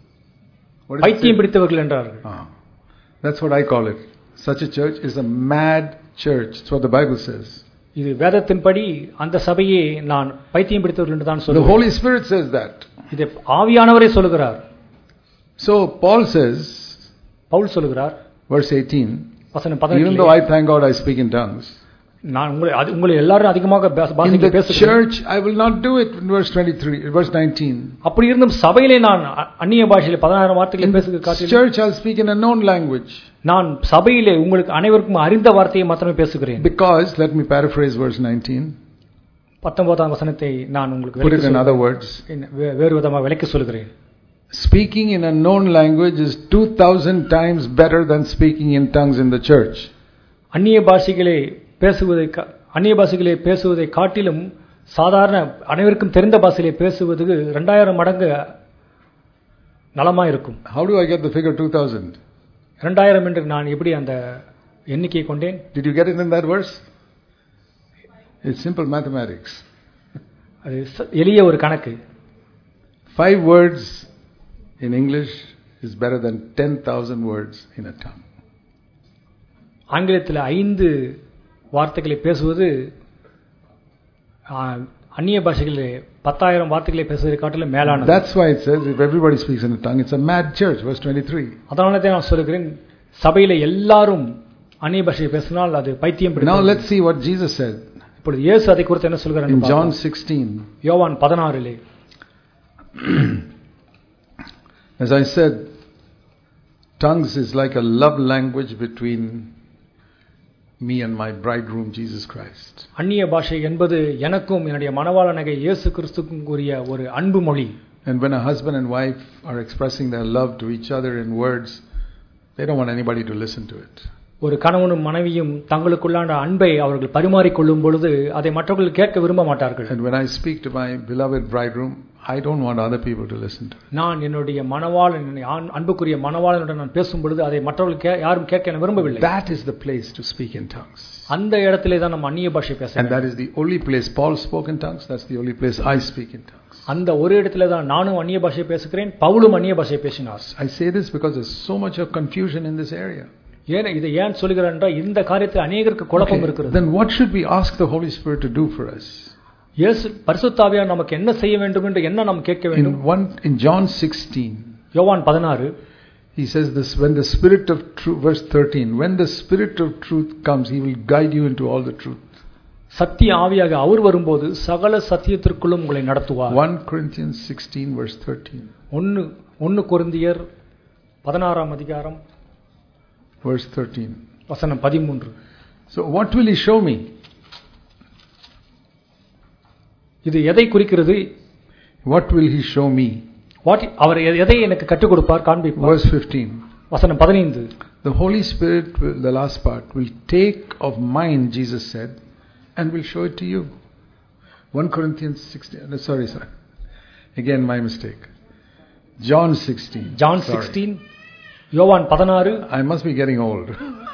பைத்தியம் பிடித்தவர்கள் என்றார்கள். Ah, that's what I call it. Such a church is a mad church. That's what the Bible says. இது வேதத்தின்படி அந்த சபையை நான் பைத்தியம் பிடித்தவர்கள் என்று தான் சொல்லுவேன். The Holy Spirit says that. இது ஆவியானவரே சொல்கிறார். So Paul says, பவுல் சொல்கிறார் verse eighteen, வசனம் பதினெட்டு, even though I thank God I speak in tongues. நான் உங்களை உங்களை எல்லாரும் அதிகமாக பாஷைகளை பேசுகிறேன். In the church I will not do it in verse twenty-three, verse nineteen. அப்படி இருந்தும் சபையிலே நான் அந்நிய பாஷையிலே பதினாறு வார்த்தைகளை பேசுகிறேன். காட்டிலும் church I'll speak in a known language. நான் சபையிலே உங்களுக்கு அனைவருக்கும் அறிந்த வார்த்தையை மட்டுமே பேசுகிறேன். Because let me paraphrase verse nineteen. பத்தொன்பதாம் வசனத்தை நான் உங்களுக்கு put it in other words. வேறு விதமாக விளக்கி சொல்கிறேன். Speaking in a known language is two thousand times better than speaking in tongues in the church. அந்நிய பாஷைகளை பேசுவதை அந்நிய பாஷைகளை பேசுவதை காட்டிலும் சாதாரண அனைவருக்கும் தெரிந்த பாஷையிலே பேசுவதுக்கு இரண்டாயிரம் மடங்கு நலமா இருக்கும். How do I get the figure two thousand? இரண்டாயிரம் என்று நான் எப்படி அந்த எண்ணிக்கையை கொண்டேன்? Did you get it in that verse? It's simple mathematics. அது எளிய ஒரு கணக்கு. Five words in English is better than ten thousand words in a tongue. ஆங்கிலத்தில் ஐந்து வார்த்தைகளை பேசுவது அந்நிய பாஷைகளிலே பத்தாயிரம் வார்த்தைகளை பேசுவதை காட்டிலும் மேலானது. That's why it says if everybody speaks in a tongue it's a mad church, verse twenty-three. அதனால தான் நான் சொல்கிறேன் சபையிலே எல்லாரும் அந்நிய பாஷையை பேசினால் அது பைத்தியம் பிடிக்கும். Now let's see what Jesus said. இப்பொழுது இயேசு அதை குறித்து என்ன சொல்கிறார்? In John sixteen. யோவான் பதினாறிலே. As I said, tongues is like a love language between me and my bridegroom Jesus Christ. அந்நிய பாஷை என்பது எனக்கும் என்னுடைய மணவாளனாகிய இயேசு கிறிஸ்துவுக்கும் உரிய ஒரு அன்பு மொழி. And when a husband and wife are expressing their love to each other in words, they don't want anybody to listen to it. ஒரு கணவனும் மனைவியும் தங்களுக்குள்ளான அன்பை அவர்கள் பரிமாறிக்கொள்ளும் பொழுது அதை மற்றவர்கள் கேட்க விரும்ப மாட்டார்கள். And when I speak to my beloved bridegroom, I don't want other people to listen to it. நான் என்னுடைய மணவாளன் அன்புக்குரிய மணவாளனுடன் நான் பேசும் பொழுது அதை மற்றவர்கள் யாரும் கேட்க விரும்பவில்லை. That is the place to speak in tongues. அந்த இடத்திலே தான் நம்ம அந்நிய பாஷை பேச வேண்டும். And that is the only place Paul spoke in tongues. That's the only place I speak in tongues. அந்த ஒரு இடத்திலே தான் நானும் அந்நிய பாஷை பேசுகிறேன், பவுலும் அந்நிய பாஷை பேசினார். I say this because there's so much of confusion in this area. ஏன் இதை ஏன் சொல்கிறேன் என்றால் இந்த காரியத்தில் அநேகருக்கு குழப்பம் இருக்கிறது. Then what should we ask the Holy Spirit to do for us? இயேசு பரிசுத்த ஆவியானவர் நமக்கு என்ன செய்ய வேண்டும் என்று என்ன நாம் கேட்க வேண்டும்? In one in John sixteen, யோவான் பதினாறு, he says this, when the Spirit of truth, verse thirteen, when the Spirit of truth comes, he will guide you into all the truth. சத்திய ஆவியாக அவர் வரும்போது சகல சத்தியத்திற்குள்ளும் உங்களை நடத்துவார். First Corinthians sixteen verse thirteen. ஒன்று ஒன்று கொரிந்தியர் பதினாறாம் அதிகாரம் verse thirteen. வசனம் பதிமூன்று. So what will he show me? இது எதை குறிக்கிறது? What will he show me? What அவர் எதை எனக்கு கற்றுக் கொடுப்பார் காண்பிப்பார்? verse fifteen. வசனம் பதினைந்து. The Holy Spirit will, the last part, will take of mine, Jesus said, and will show it to you. First Corinthians sixteen. No, sorry, sorry. Again my mistake. John sixteen. John sixteen. யோவான் பதினாறு. I must be getting old.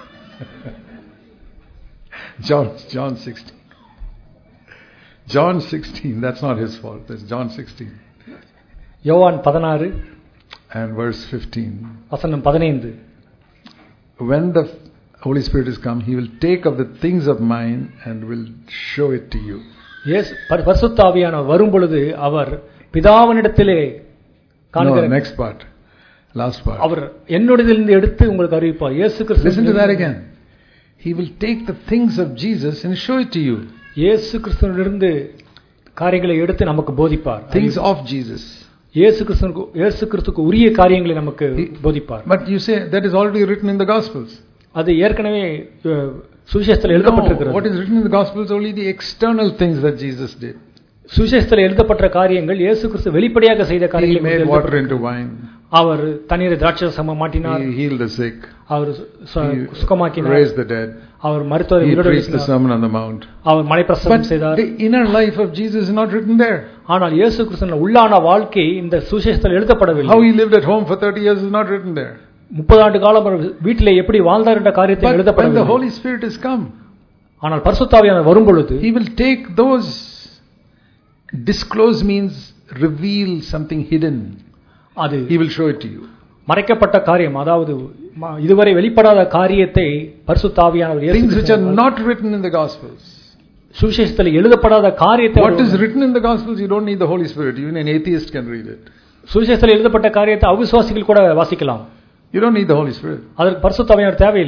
John John sixteen. John sixteen, that's not his fault. That's John sixteen. யோவான் பதினாறு and verse fifteen. வசனம் பதினைந்து. When the Holy Spirit is come, he will take of the things of mine and will show it to you. Yes, பரிசுத்த ஆவியானவர் வரும் பொழுது அவர் பிதாவினிடத்திலே காண்கிற No, next part. Last part. அவர் என்னோடதிலிருந்து எடுத்து உங்களுக்கு அறிவிப்பார். இயேசு கிறிஸ்து. Listen to that again. He will take the things of Jesus and show it to you. இயேசு கிறிஸ்துவிலிருந்து காரியங்களை எடுத்து நமக்கு போதிப்பார். Things of Jesus. இயேசு கிறிஸ்துவுக்கு இயேசு கிறிஸ்துவுக்கு உரிய காரியங்களை நமக்கு போதிப்பார். But you say that is already written in the Gospels. அது ஏற்கனவே சுவிசேஷத்தில் எழுதப்பட்டிருக்கிறது. What is written in the Gospels only the external things that Jesus did. சுவிசேஷத்தில் எழுதப்பட்ட காரியங்கள் இயேசு கிறிஸ்து வெளிப்படையாக செய்த காரியங்கள். He made water into wine. அவர் தண்ணீரை திராட்சரசமாக மாற்றினார். He healed the sick. Our சுகமாக்கினார். Raised the dead. அவர் மரித்தோரை உயிரோடு எழுப்பினார். He preached the sermon on the mount. அவர் மலைப்பிரசங்கம் செய்தார். But the inner life of Jesus is not written there. ஆனால் இயேசு கிறிஸ்துவின் உள்ளான வாழ்க்கை இந்த சுவிசேஷத்தில் எழுதப்படவில்லை. How he lived at home for thirty years is not written there. முப்பது ஆண்டு காலம் வீட்டிலே எப்படி வாழ்ந்தார் என்ற காரியத்தை எழுதப்படவில்லை. But when the Holy Spirit is come, ஆனால் பரிசுத்த ஆவியானவர் வரும் பொழுது he will take those. Disclose means reveal something hidden. அது he will show it to you. மறைக்கப்பட்ட காரியம், அதாவது இதுவரை வெளிப்படாத காரியத்தை பரிசுத்த ஆவியானவர் இயேசு things which are not written in the Gospels. சுவிசேஷத்தில் எழுதப்படாத காரியத்தை what is written in the Gospels you don't need the Holy Spirit, even an atheist can read it. சுவிசேஷத்தில் எழுதப்பட்ட காரியத்தை அவிசுவாசிகள் கூட வாசிக்கலாம். You don't need the Holy Spirit. அதற்கு பரிசுத்த ஆவியானவர் தேவையில்லை. But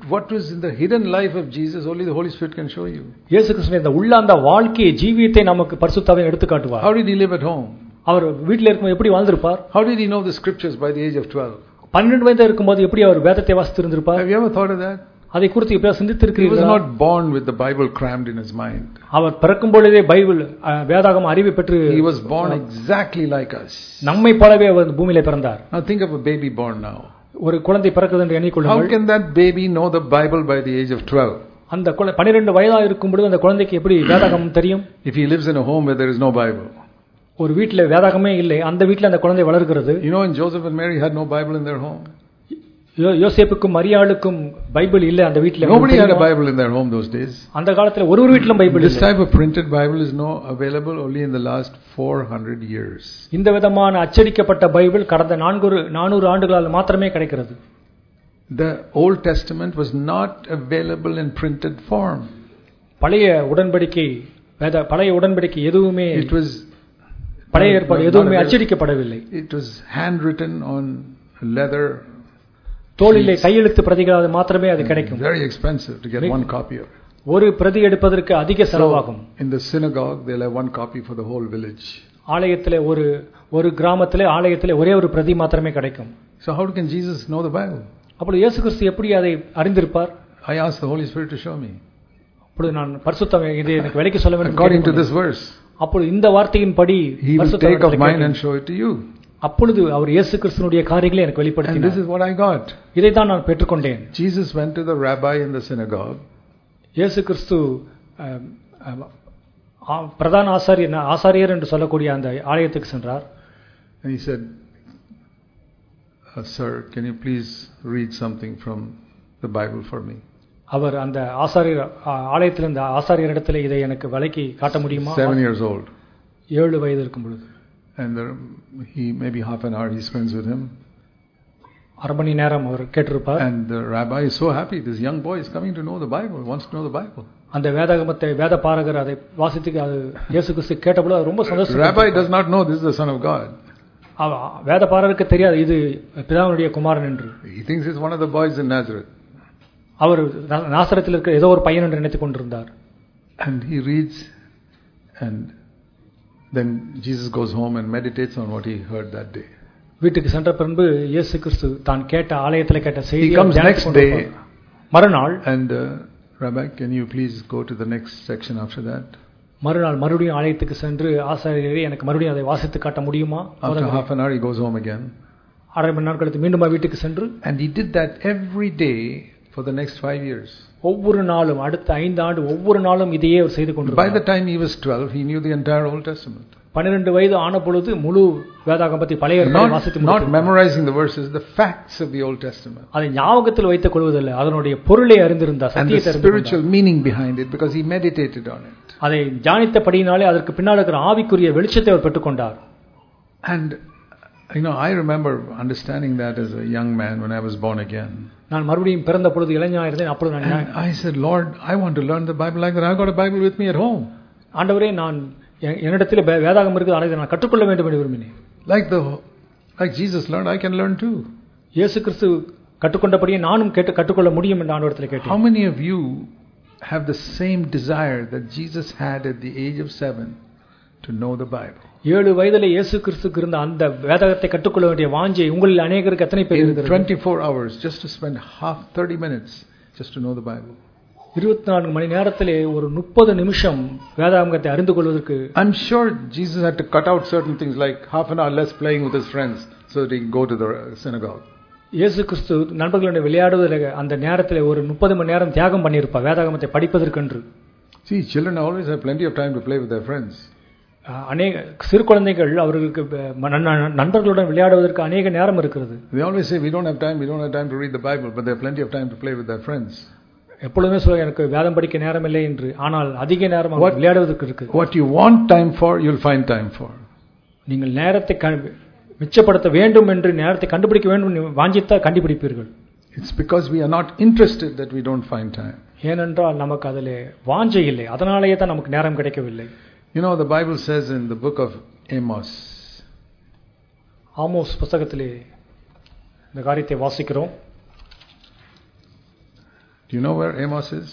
what was in the hidden life of Jesus, only the Holy Spirit can show you. இயேசு கிறிஸ்துவின் இந்த உள்ளார்ந்த வாழ்க்கை ஜீவியத்தை நமக்கு பரிசுத்தாவியானவர் எடுத்து காட்டுவார். How did he live at home? அவர் வீட்ல இருக்கும்போது எப்படி வாழ்ந்திருப்பார்? How did he know the scriptures by the age of twelve? பன்னிரண்டு வயதா இருக்கும்போது எப்படி அவர் வேதத்தை வாசித்திருந்திருப்பார்? Have you ever thought of that? அதை குறித்து எப்ப சிந்தித்திருக்கிறீர்களா? He was not born with the Bible crammed in his mind. அவர் பிறக்கும் பொழுதே பைபிள் வேதாகம அறிவை பெற்று He was born exactly like us. நம்மை போலவே அவர் பூமியிலே பிறந்தார். Now think of a baby born now. ஒரு குழந்தை பிறக்குது என்று எண்ணிக்கொள்ளுங்கள். How can that baby know the Bible by the age of twelve? அந்த பன்னிரண்டு வயதா இருக்கும் பொழுது அந்த குழந்தைக்கு எப்படி வேதாகமம் தெரியும்? If he lives in a home where there is no Bible. ஒரு வீட்ல வேதாகமே இல்லை, அந்த வீட்ல அந்த குழந்தை வளர்கிறது. You know, when Joseph and Mary had no Bible in their home. யோசேப்புக்கும் மரியாளுக்கும் பைபிள் இல்ல அந்த வீட்ல. Nobody had a Bible in their home those days. அந்த காலத்துல ஒரு ஒரு வீட்லயும் பைபிள் இல்ல. This type of printed Bible is no available only in the last four hundred years. இந்த விதமான அச்சடிக்கப்பட்ட பைபிள் கடந்த நானூறு ஆண்டுகளால் மாத்திரமே கிடைக்கிறது. The Old Testament was not available in printed form. பழைய உடன்படிக்கை வேத பழைய உடன்படிக்கை எதுவுமே It was பழைய ஏற்பாடு எதுவுமே அச்சடிக்கப்படவில்லை. It was handwritten on leather. தோலிலே கையெழுத்து பிரதிகளாக மாத்திரமே அது கிடைக்கும். Very expensive to get one copy of it. ஒரு பிரதி எடுப்பதற்கு அதிக செலவாகும். In the synagogue they'll have one copy for the whole village. ஆலயத்திலே ஒரு ஒரு கிராமத்திலே ஆலயத்திலே ஒரே ஒரு பிரதி மாத்திரமே கிடைக்கும். So how can Jesus know the Bible? அப்பொழுது இயேசு கிறிஸ்து எப்படி அதை அறிந்திருப்பார்? I asked the Holy Spirit to show me. அப்பொழுது நான் பரிசுத்தம் இதை எனக்கு விளக்கி சொல்ல வேண்டும். According to this verse. அப்பொழுது இந்த வார்த்தையின்படி He will take of mine and show it to you. அப்பொழுது அவர் இயேசு கிறிஸ்துவினுடைய காரியங்களை எனக்கு வெளிப்படுத்தினார். And this is what I got. இதை தான் நான் பெற்றுக்கொண்டேன். Jesus went to the rabbi in the synagogue. இயேசு கிறிஸ்து பிரதான ஆசாரியர் ஆசாரியர் என்று சொல்லக்கூடிய அந்த ஆலயத்துக்கு சென்றார். And he said, sir, can you please read something from the Bible for me? அவர் அந்த ஆசாரியர் ஆலயத்தில் இருந்த ஆசாரியரிடத்தில் இதை எனக்கு விளக்கி காட்ட முடியுமா? Seven years old. ஏழு வயது இருக்கும் பொழுது. And there, he maybe half an hour he spends with him. அரை மணி நேரம் அவர் கேட்டிருப்பார். And the rabbi is so happy. This young boy is coming to know the Bible. Wants to know the Bible. அந்த வேதாகமத்தை வேத பாரகர் அதை வாசித்து அது இயேசு கிறிஸ்து கேட்டபோது ரொம்ப சந்தோஷம். Rabbi does not know this is the son of God. வேத பாரகருக்கு தெரியாது இது பிதாவினுடைய குமாரன் என்று. He thinks it's one of the boys in Nazareth. அவர் நாசரத்தில் இருக்கிற ஏதோ ஒரு பையன் என்று நினைத்துக் கொண்டிருந்தார். And he reads, and then Jesus goes home and meditates on what he heard that day. வீட்டுக்கு சென்ற பிறகு இயேசு கிறிஸ்து தான் கேட்ட ஆலயத்தில் கேட்ட செய்தியை he comes next day மறுநாள் and uh, Rabbi, can you please go to the next section after that? மறுநாள் மறுபடியும் ஆலயத்துக்கு சென்று ஆசாரியரே எனக்கு மறுபடியும் அதை வாசித்து காட்ட முடியுமா? After half an hour he goes home again. அரை மணி நேரம் கழித்து மீண்டும் வீட்டுக்கு சென்று and he did that every day for the next five years. ஒவ்வொரு நாளும் அடுத்த ஐந்து ஆண்டு ஒவ்வொரு நாளும் இதையே அவர் செய்து கொண்டிருந்தார். By the time he was twelve he knew the entire Old Testament. பன்னிரண்டு வயது ஆன பொழுது முழு வேதாகமத்தை பழைய ஏற்பாட்டை வாசித்து முடித்தார். Not memorizing the verses, the facts of the Old Testament. அதை ஞாபகத்தில் வைத்துக் கொள்வதில்லை, அதனுடைய பொருளை அறிந்திருந்தார், சத்தியத்தை அறிந்திருந்தார். And the spiritual meaning behind it because he meditated on it. அதை தியானித்தபடியினாலே அதற்கு பின்னால் இருக்கிற ஆவிக்குரிய வெளிச்சத்தை அவர் பெற்றுக்கொண்டார். And you know, I remember understanding that as a young man when I was born again. நான் மறுபடியும் பிறந்த பொழுது இளைஞனாக இருந்தேன். அப்பொழுது நான் I said, Lord, I want to learn the Bible like that. I got a Bible with me at home. ஆண்டவரே, நான் என்னிடத்தில் வேதாகமம் இருக்குது, அதை நான் கற்றுக்கொள்ள வேண்டும் என்று விரும்பினேன். Like the like Jesus learned, I can learn too. இயேசு கிறிஸ்து கற்றுக்கொண்டபடியே நானும் கேட்டு கற்றுக்கொள்ள முடியும் என்று ஆண்டவரிடத்தில் கேட்டேன். How many of you have the same desire that Jesus had at the age of seven to know the Bible? ஏழு வயதிலே இயேசு கிறிஸ்துக்கு இருந்த அந்த வேதத்தை கற்றுக்கொள்ள வேண்டிய வாஞ்சை உங்களில் அநேகருக்கு எத்தனை பேர் இருக்கிறது? twenty-four hours just to spend half thirty minutes just to know the Bible. இருபத்தி நான்கு மணி நேரத்திலே ஒரு முப்பது நிமிஷம் வேதாகமத்தை அறிந்து கொள்வதற்கு. I'm sure Jesus had to cut out certain things like half an hour less playing with his friends so that he can go to the synagogue. இயேசு கிறிஸ்து நண்பர்களுடைய விளையாடுவதில் அந்த நேரத்திலே ஒரு முப்பது மணி நேரம் தியாகம் பண்ணியிருப்பார் வேதாகமத்தை படிப்பதற்கென்று. See, children always have plenty of time to play with their friends. அநேக சிறு குழந்தைகள் அவர்களுக்கு நண்பர்களுடன் விளையாடுவதற்கு அநேக நேரம் இருக்கிறது. They always say we don't have time, we don't have time to read the Bible, but they have plenty of time to play with their friends. எப்பொழுதுமே சொல்ல எனக்கு வேதம் படிக்க நேரம் இல்லை என்று, ஆனால் அதிக நேரம் விளையாடுவதற்கு இருக்கு. What you want time for, you'll find time for. நீங்கள் நேரத்தை மிச்சப்படுத்த வேண்டும் என்று நேரத்தை கண்டுபிடிக்க வேண்டும் வாஞ்சித்தா கண்டுபிடிப்பீர்கள். It's because we are not interested that we don't find time. ஏனென்றால் நமக்கு அதிலே வாஞ்சை இல்லை, அதனாலேயே தான் நமக்கு நேரம் கிடைக்கவில்லை. You know, the Bible says in the book of Amos. Amos புத்தகத்திலே இந்த காரியத்தை வாசிக்கிறோம். Do you know where Amos is?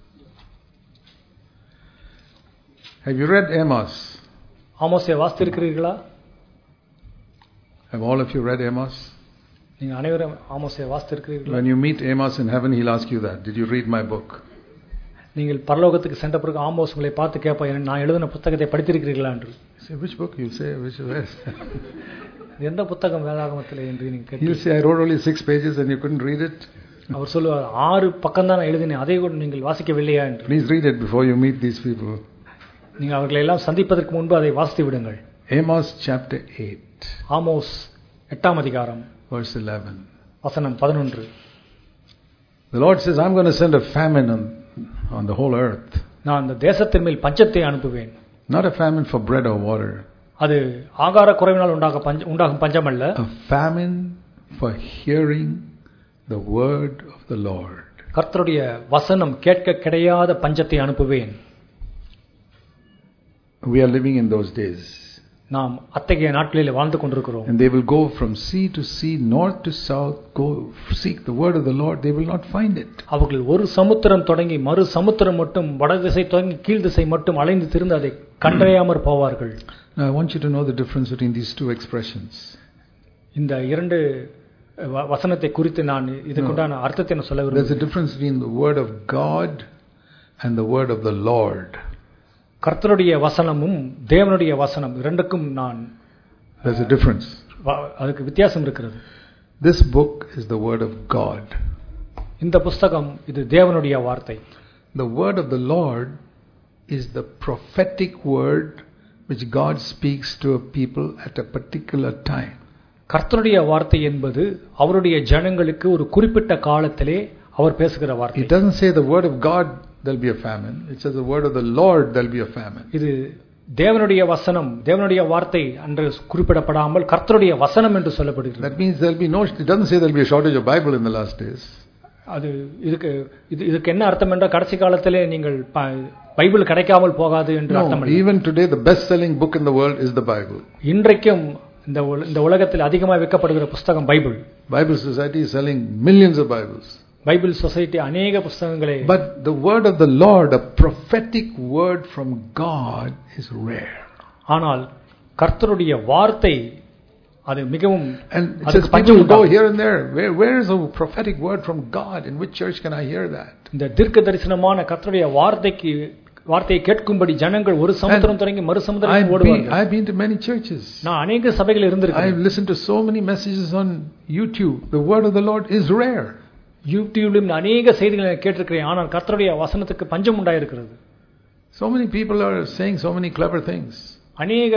Have you read Amos? ஆமோஸை வாசித்திருக்கிறீர்களா? Have all of you read Amos? நீங்க அனைவரும் ஆமோஸை வாசித்திருக்கிறீர்களா? When you meet Amos in heaven, he'll ask you that. Did you read my book? நீங்கள் பரலோகத்துக்கு சென்ற பிறகு ஆமோஸ் உங்களை பார்த்து கேட்பார், நான் எழுதின புத்தகத்தை படித்திருக்கிறீர்களா என்று. Say which book? You say which verse? எந்த புத்தகம் வேதாகமத்தில் என்று நீங்க கேட்க. He'll say I wrote only six pages and you couldn't read it. அவர் சொல்லுவார், ஆறு பக்கம் தான் நான் எழுதினேன், அதை கூட நீங்கள் வாசிக்கவில்லையா என்று. Please read it before you meet these people. நீங்கள் அவர்களை எல்லாம் சந்திப்பதற்கு முன்பு அதை வாசித்து விடுங்கள். Amos chapter eight. ஆமோஸ் எட்டாம் அதிகாரம் verse eleven. வசனம் பதினொன்று. The Lord says, I'm going to send a famine on, on the whole earth. நான் அந்த தேசத்தின் மேல் பஞ்சத்தை அனுப்புவேன். Not a famine for bread or water. அது ஆகார குறைவினால் உண்டாக உண்டாகும் பஞ்சம் அல்ல. A famine for hearing the word of the Lord. கர்த்தருடைய வசனம் கேட்க கிடையாத பஞ்சத்தை அனுப்புவேன். We are living in those days. நாம் அத்தகைய நாட்களில் வாழ்ந்து கொண்டிருக்கிறோம். And they will go from sea to sea, north to south, go seek the word of the Lord, they will not find it. அவர்கள் ஒரு சமுத்திரம் தொடங்கி மறு சமுத்திரம் மட்டும் வடதிசை தொடங்கி கீழ் திசை மட்டும் அலைந்து திரிந்து அதை கண்டறியாமற் போவார்கள். Now I want you to know the difference between these two expressions. இந்த இரண்டு வசனத்தை குறித்து நான் இதுக்குண்டான அர்த்தத்தை நான் சொல்ல விரும்புகிறேன். There's a difference between the word of God and the word of the Lord. கர்த்தருடைய வசனமும் தேவனுடைய வசனம் இரண்டுக்கும் நான் There's a difference. அதுக்கு வித்தியாசம் இருக்கிறது. This book is the word of God. இந்த புத்தகம் இது தேவனுடைய வார்த்தை. The word of the Lord is the prophetic word which God speaks to a people at a particular time. கர்த்தருடைய வார்த்தை என்பது அவருடைய ஜனங்களுக்கு ஒரு குறிப்பிட்ட காலத்திலே அவர் பேசுகிற வார்த்தை. It doesn't say the word of God there'll be a famine. It says the word of the Lord there'll be a famine. இது தேவனுடைய வசனம் தேவனுடைய வார்த்தை என்று குறிப்பிடப்படாமல் கர்த்தருடைய வசனம் என்று சொல்லப்படுகிறது. That means there'll be no, it doesn't say there'll be a shortage of Bible in the last days. அது இதுக்கு இதுக்கு என்ன அர்த்தம் என்றால் கடைசி காலத்திலே நீங்கள் பைபிள் கிடைக்காமல் போகாது என்று அர்த்தம் இல்லை. Even today the best selling book in the world is the Bible. இன்றைக்கும் இந்த இந்த உலகத்தில் அதிகமாக விற்கப்படுகிற புத்தகம் Bible. Bible Society is selling millions of Bibles. Bible society அநேக புத்தகங்களை. But the word of the Lord, a prophetic word from God, is rare. ஆனால் கர்த்தருடைய வார்த்தை அது மிகவும். And it says people go here and there. Where where is a prophetic word from God? In which church can I hear that? இந்த தீர்க்க தரிசனமான கர்த்தருடைய வார்த்தைக்கு வார்த்தையை கேட்கும்படி ஜனங்கள் ஒரு சமுத்திரம் தொடங்கி மறு சமுத்திரம் ஓடுவார்கள். I've been to many churches. நான் அநேக சபைகளில் இருந்திருக்கிறேன். I've listened to so many messages on YouTube. The word of the Lord is rare. யூடியூப்ல அநேக செய்திகளை கேட்டிருக்கிறேன். ஆனால் கர்த்தருடைய வசனத்துக்கு பஞ்சம் உண்டாயிருக்கிறது. So many people are saying so many clever things. அநேக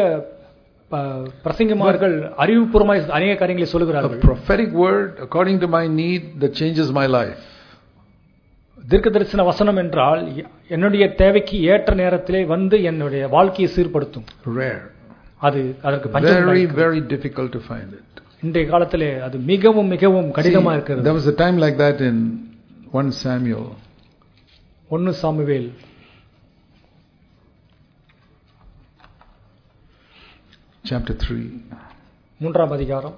பிரசங்கிமார்கள் அறிவுபூர்வமாய் அநேக காரியங்களை சொல்லுகிறார்கள். A prophetic word according to my need that changes my life. தீர்க்கதரிசன வசனம் என்றால் என்னுடைய தேவைக்கு ஏற்ற நேரத்திலே வந்து என்னுடைய வாழ்க்கையை சீர்படுத்தும். Rare. அது அதற்கு பஞ்சம் very very difficult to find it. இன்றைய காலத்திலே அது மிகவும் மிகவும் கடினமா இருக்கிறது. There was a time like that in First Samuel. ஒன்று சாமுவேல் chapter three. மூன்றாம் அதிகாரம்.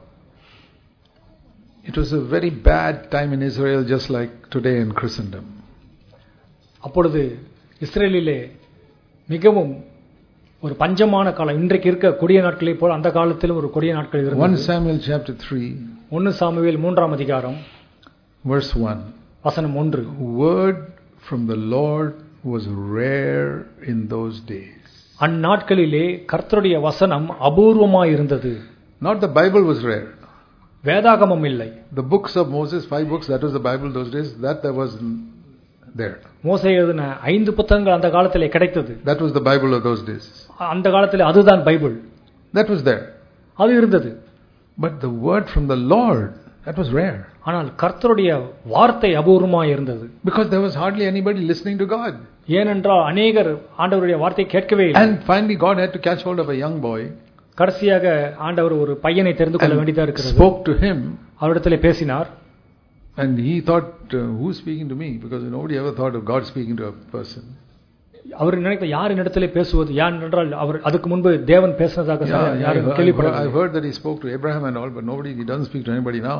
It was a very bad time in Israel, just like today in Christendom. அப்பொழுது இஸ்ரேலிலே மிகவும் ஒரு பஞ்சமான காலம். இன்றைக்கு இருக்க கொடிய நாட்களை போல அந்த காலத்திலும் ஒரு கொடிய நாட்கள் இருந்தது. First Samuel chapter three. ஒன்று சாமுவேல் மூன்றாம் அதிகாரம் verse one. வசனம் ஒன்று. Word from the Lord was rare in those days. அந்நாட்களிலே கர்த்தருடைய வசனம் அபூர்வமாய் இருந்தது. Not the Bible was rare. வேதாகமம் இல்லை. The books of Moses, five books, that was the Bible those days, that there was there. மோசே எழுதின ஐந்து புத்தகங்கள் அந்த காலத்திலே கிடைத்தது. That was the Bible of those days. அந்த காலத்திலே அதுதான் பைபிள். That was there. அது இருந்தது. But the word from the Lord, that was rare. ஆனால் கர்த்தருடைய வார்த்தை அபூர்வமாய் இருந்தது. Because there was hardly anybody listening to God. ஏனென்றால் அநேகர் ஆண்டவருடைய வார்த்தையை கேட்கவே இல்லை. And finally God had to catch hold of a young boy. கடைசியாக ஆண்டவர் ஒரு பையனை தெரிந்து கொள்ள வேண்டியதா இருக்கிறது. Spoke to him. அவரிடத்திலே பேசினார். And he thought, uh, who's speaking to me? Because nobody ever thought of God speaking to a person. அவர் நினைத்த யார் என்னிடத்திலே பேசுவது யார் என்றால் அவர் அதுக்கு முன்பு தேவன் பேசினதாக யாரும் கேள்விப்படவில்லை. I heard that he spoke to Abraham and all, but nobody, he doesn't speak to anybody now.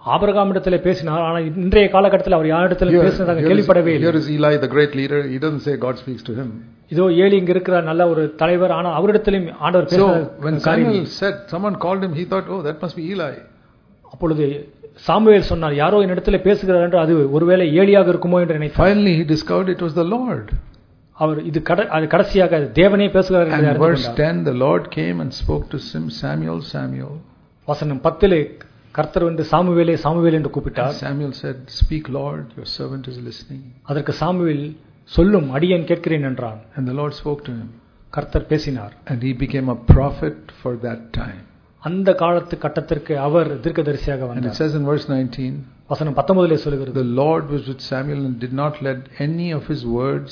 ஆபிரகாமிடத்திலே பேசினார். ஆனால் இன்றைய காலகட்டத்தில் அவர் யாரிடத்திலும் பேசினதாக கேள்விப்படவே இல்லை. Here is Eli, the great leader. He doesn't say God speaks to him. இதோ ஏலி இங்க இருக்கிற நல்ல ஒரு தலைவர், ஆனால் அவரிடத்திலும் ஆண்டவர் பேசினார். So when Samuel said, someone called him, he thought, oh, that must be Eli. அப்பொழுது சாமுவேல் சொன்னார், யாரோ என்னிடத்திலே பேசுகிறார் என்று, அது ஒருவேளை ஏலியாக இருக்குமோ என்று நினைத்தார். Finally he discovered it was the Lord. அவர் இது அது கடைசியாக தேவனே பேசுகிறார் என்று அறிந்தார். Verse ten, the Lord came and spoke to Samuel, Samuel. வசனம் பத்திலே கர்த்தர் வந்து சாமுவேலே சாமுவேல் என்று கூப்பிட்டார். Samuel said, speak Lord, your servant is listening. அதற்கு சாமுவேல் சொல்லும், அடியேன் கேட்கிறேன் என்றான். And the Lord spoke to him. கர்த்தர் பேசினார். And he became a prophet for that time. அந்த காலத்து கட்டத்திற்கு அவர் தீர்க்கதரிசியாக வந்தார். And it says in verse nineteen, வசனம் பத்தொன்பதிலே சொல்கிறது, the Lord was with Samuel and did not let any of his words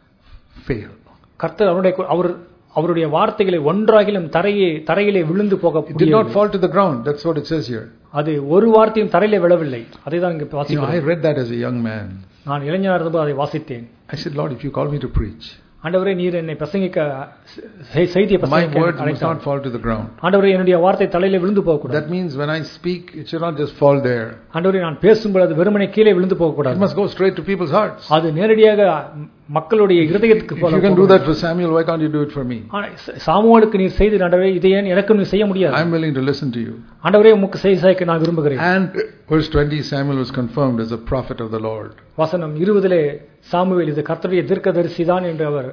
fail. கர்த்தர் அவருடைய அவர் அவருடைய வார்த்தைகளை ஒன்றாகிலும் தரையே தரையிலே விழுந்து போக It did not fall to the ground. That's what it says here. அது ஒரு வார்த்தையும் தரையிலே விழவில்லை. அதை தான் இங்கே வாசிக்கிறோம். I read that as a young man. நான் இளைஞனாக இருந்தபோது அதை வாசித்தேன். I said, Lord, if you call me to preach, ஆண்டவரே நீர் என்னை பிரசங்கிக்க செய்தியை பிரசங்கிக்க my words must not fall to the ground. ஆண்டவரே என்னுடைய வார்த்தை தலையிலே விழுந்து போக கூடாது. That means when I speak, it should not just fall there. ஆண்டவரே நான் பேசும்போது வெறுமனே கீழே விழுந்து போக கூடாது. It must go straight to people's hearts. அது நேரடியாக மக்களுடைய இதயத்துக்கு போக. If you can do that for Samuel, why can't you do it for me? சாமுவேலுக்கு நீர் செய்து ஆண்டவரே இதை ஏன் எனக்கு நீ செய்ய முடியாது? I am willing to listen to you. ஆண்டவரே உமக்கு செய்தி கேட்க நான் விரும்புகிறேன். And verse twenty, Samuel was confirmed as a prophet of the Lord. வசனம் இருபதிலே சாமுவேல் இது கர்த்தருடைய தீர்க்கதரிசிதான் என்று அவர்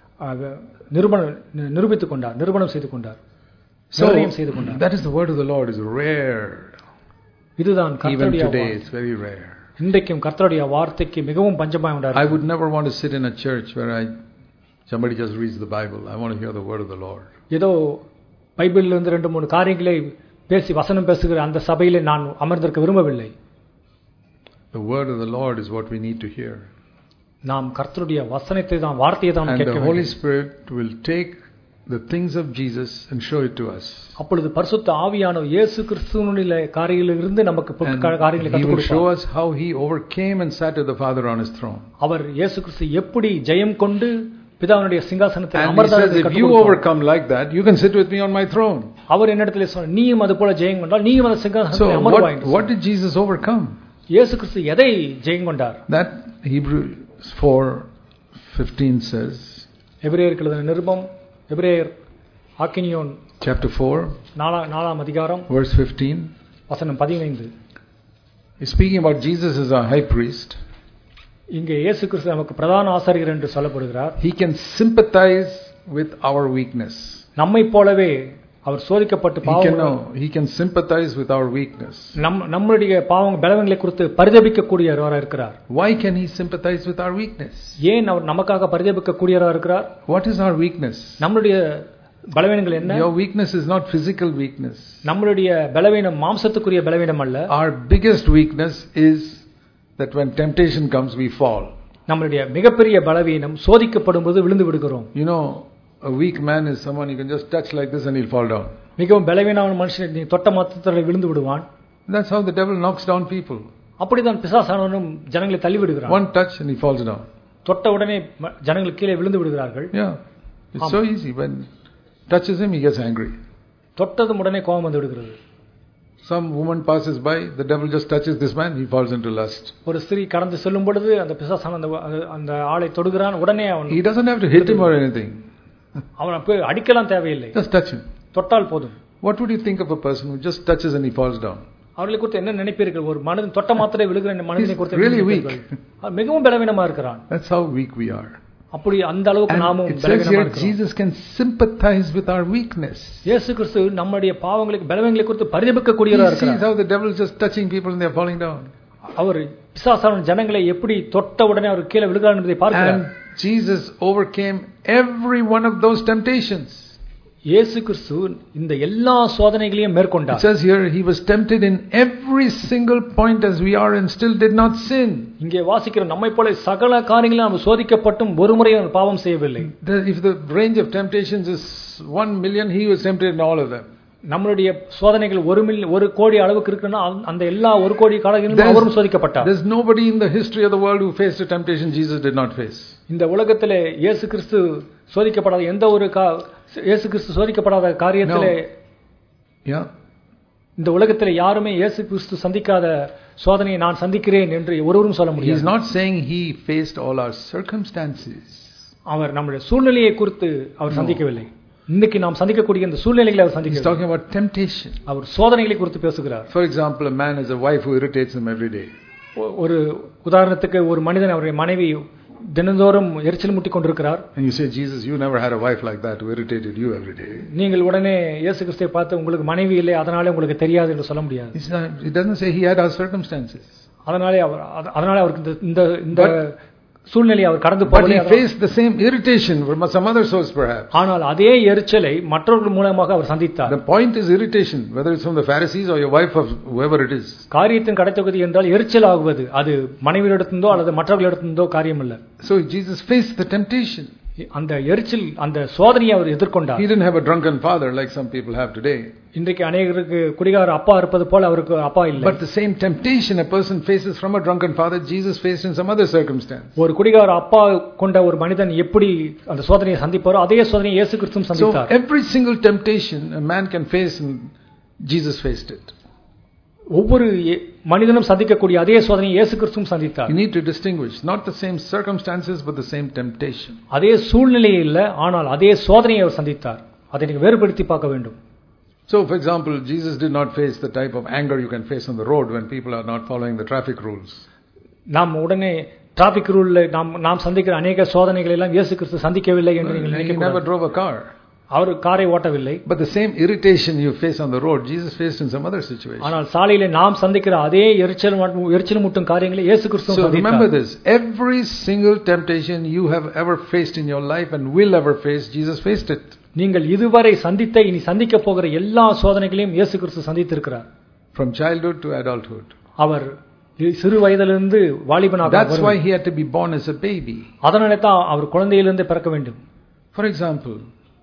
நிரூபணம் நிரூபித்துக் கொண்டார், நிரூபணம் செய்து கொண்டார், நிர்ணயம் செய்து கொண்டார். That is the word of the Lord is rare. இதுதான் கர்த்தருடைய வார்த்தை. Even today it's very rare. இன்றைக்கும் கர்த்தருடைய வார்த்தைக்கு மிகவும் பஞ்சமாய் உண்டார். I would never want to sit in a church where I somebody just reads the Bible. I want to hear the word of the Lord. ஏதோ பைபிள்ல இருந்து ரெண்டு மூணு காரியங்களை பேசி வசனம் பேசுகிற அந்த சபையிலே நான் அமர்ந்திருக்க விரும்பவில்லை. The word of the Lord is what we need to hear. நாம் கர்த்தருடைய வசனத்தை தான் வார்த்தையை தான் கேட்க வேண்டும். And the Holy Spirit will take the things of Jesus and show it to us. அப்பொழுது பரிசுத்த ஆவியானவர் இயேசு கிறிஸ்துவினுடைய காரியங்களிலிருந்து நமக்கு காரியங்களை கற்றுக் கொடுப்பார். He will show us how he overcame and sat with the Father on his throne. அவர் இயேசு கிறிஸ்து எப்படி ஜெயம் கொண்டு பிதாவினுடைய சிங்காசனத்தில் அமர்ந்தார் என்று கற்றுக் கொடுப்பார். If you overcome like that, you can sit with me on my throne. அவர் என்னிடத்திலே சொன்னார், நீயும் அது போல ஜெயம் கொண்டால் நீயும் அந்த சிங்காசனத்தில் அமர்வாய். So what did Jesus overcome? இயேசு கிறிஸ்து எதை ஜெயம் கொண்டார்? That Hebrews four fifteen says. எபிரேயருக்கு எழுதின நிருபம், எபிரேயர் ஆக்கினியோன் chapter four நாலாம் அதிகாரம் verse fifteen, வசனம் பதினைந்து. He's speaking about Jesus as our high priest. இங்கே இயேசு கிறிஸ்து நமக்கு பிரதான ஆசாரியர் என்று சொல்லப்படுகிறார். He can sympathize with our weakness. நம்மை போலவே அவர் சோதிக்கப்பட்டு பாவம் he can sympathize with our weakness. நம் நம்மளுடைய பாவம் பலவீனங்களை குறித்து பரிதபிக்க கூடியவராக இருக்கிறார். Why can he sympathize with our weakness? ஏன் அவர் நமக்காக பரிதபிக்க கூடியவராக இருக்கிறார்? What is our weakness? நம்மளுடைய பலவீனங்கள் என்ன? Your weakness is not physical weakness. நம்மளுடைய பலவீனம் மாம்சத்துக்குரிய பலவீனம் அல்ல. Our biggest weakness is that when temptation comes we fall. நம்மளுடைய மிகப்பெரிய பலவீனம் சோதிக்கப்படும்போது விழுந்து விடுகிறோம். You know, a weak man is someone you can just touch like this and he'll fall down. மிகவும் பலவீனமான மனுஷன் நீ தொட்ட மாத்திரத்தில் விழுந்து விடுவான். That's how the devil knocks down people. அப்படிதான் பிசாசானவனும் ஜனங்களை தள்ளி விடுகிறான். One touch and he falls down. தொட்ட உடனே ஜனங்கள் கீழே விழுந்து விடுகிறார்கள். Yeah, it's so easy. When touches him he gets angry. தொட்டதும் உடனே கோபம் வந்து விடுகிறது. Some woman passes by, the devil just touches this man, he falls into lust. ஒரு ஸ்திரீ கடந்து செல்லும் பொழுது அந்த பிசாசான அந்த அந்த ஆளை தொடுகிறான், உடனே அவன் he doesn't have to hit him or anything. அவனை போய் அடிக்கலாம் தேவையில்லை. Just touch him. தொட்டால் போதும். What would you think of a person who just touches and he falls down? அவர்களை குறித்து என்ன நினைப்பீர்கள்? ஒரு மனிதன் தொட்ட மாத்திரை விழுகிற மனிதனை குறித்து really weak. மிகவும் பலவீனமா இருக்கிறான். That's how weak we are. அப்படி அந்த அளவுக்கு நாமும் பலவீனமா இருக்கிறோம். Jesus can sympathize with our weakness. இயேசு கிறிஸ்து நம்முடைய பாவங்களுக்கு பலவீனங்களை குறித்து பரிதபிக்க கூடியவராக இருக்கிறார். See how the devil is just touching people and they are falling down. அவர் பிசாசான ஜனங்களை எப்படி தொட்ட உடனே அவர் கீழே விழுகிறார் என்பதை பார்க்கிறார். Jesus overcame every one of those temptations. இயேசு கிறிஸ்து இந்த எல்லா சோதனைகளையும் மேற்கொண்டார். It says here he was tempted in every single point as we are and still did not sin. இங்கே வாசிக்கிற நம்மை போல சகல காரியங்களிலும் நாம் சோதிக்கப்பட்டும் ஒருமுறை பாவம் செய்யவில்லை. If the range of temptations is one million, he was tempted in all of them. நம்மளுடைய சோதனைகள் ஒரு மில்லியன் ஒரு கோடி அளவுக்கு இருக்குன்னா அந்த எல்லா ஒரு கோடி காலங்களிலும் அவரும் சோதிக்கப்பட்டார். There's nobody in the history of the world who faced a temptation Jesus did not face. இந்த உலகத்திலே இயேசு கிறிஸ்து சோதிக்கப்படாத எந்த ஒரு இயேசு கிறிஸ்து சோதிக்கப்படாத காரியத்திலே yeah இந்த உலகத்தில் யாருமே இயேசு கிறிஸ்து சந்திக்காத சோதனையை நான் சந்திக்கிறேன் என்று ஒருவரும் சொல்ல முடியாது. He is not saying he faced all our circumstances. அவர் நம்முடைய சூழ்நிலையை குறித்து அவர் சந்திக்கவில்லை. இன்னைக்கு நாம் சந்திக்கக்கூடிய இந்த சூழ்நிலைகளை அவர் சந்திக்கிறார். He's talking about temptation. அவர் சோதனைகளை குறித்து பேசுகிறார். For example, a man has a wife who irritates him every day. ஒரு உதாரணத்துக்கு ஒரு மனிதன் அவருடைய மனைவி தினந்தோறும் எரிச்சல் முட்டிக் கொண்டிருக்கிறார். And you say, Jesus, you never had a wife like that who irritated you every day. நீங்கள் உடனே இயேசு கிறிஸ்துவை பார்த்து உங்களுக்கு மனைவி இல்லை அதனால உங்களுக்கு தெரியாது என்று சொல்ல முடியாது. It doesn't say he had our circumstances. அதனாலே அவர் அதனால அவருக்கு இந்த இந்த சூழ்நிலையை அவர் கடந்து போகவில்லை. But he faced the same irritation from some other source perhaps. ஆனால் அதே எரிச்சலை மற்றவர்கள் மூலமாக அவர் சந்தித்தார். The point is irritation, whether it's from the Pharisees or your wife or whoever it is. காரியத்தின் கடைத்தொகுதி என்றால் எரிச்சல் ஆகுவது அது மனைவியிடத்திலோ அல்லது மற்றவர்களிடத்திலோ காரியம் அல்ல. So Jesus faced the temptation. அந்த எரிச்சல் அந்த சோதனையை அவர் எதிர்கொண்டார். He didn't have a drunken father like some people have today. இன்றைக்கு अनेகருக்கு குடிகார அப்பா இருப்பது போல அவருக்கு அப்பா இல்லை. But the same temptation a person faces from a drunken father Jesus faced in some other circumstance. ஒரு குடிகார அப்பா கொண்ட ஒரு மனிதன் எப்படி அந்த சோதனையை சந்திப்பாரோ அதே சோதனையை இயேசு கிறிஸ்துவும் சந்தித்தார். So every single temptation a man can face and Jesus faced it. ஒவ்வொரு மனிதனும் சந்திக்கக்கூடிய அதே சோதனையை இயேசு கிறிஸ்துவும் சந்தித்தார். You need to distinguish not the same circumstances but the same temptation. அதே சூழ்நிலை இல்ல ஆனால் அதே சோதனையை அவர் சந்தித்தார். அதை நீங்க வேறுபடுத்தி பார்க்க வேண்டும். So for example, Jesus did not face the type of anger you can face on the road when people are not following the traffic rules. நாம் உடனே டிராபிக் ரூல்ல நாம் நாம் சந்திக்கிற अनेक சோதனைகளை எல்லாம் இயேசு கிறிஸ்து சந்திக்கவில்லை என்று நீங்கள் நினைக்க கூடாது. He never drove a car. அவர் காரை ஓட்டவில்லை. But the same irritation you face on the road Jesus faced in some other situation. ஆனால் சாலையிலே நாம் சந்திக்கிற அதே எரிச்சல் எரிச்சல் முட்டும் காரியங்களை இயேசு கிறிஸ்து சந்தித்தார். So remember this, every single temptation you have ever faced in your life and will ever face Jesus faced it. நீங்கள் இதுவரை சந்தித்த இனி சந்திக்க போகிற எல்லா சோதனைகளையும் இயேசு கிறிஸ்து சந்தித்திருக்கிறார். From childhood to adulthood. அவர் சிறு வயதிலிருந்து வாலிபனாக That's why he had to be born as a baby. அதனால தான் அவர் குழந்தையிலிருந்து பிறக்க வேண்டும். For example,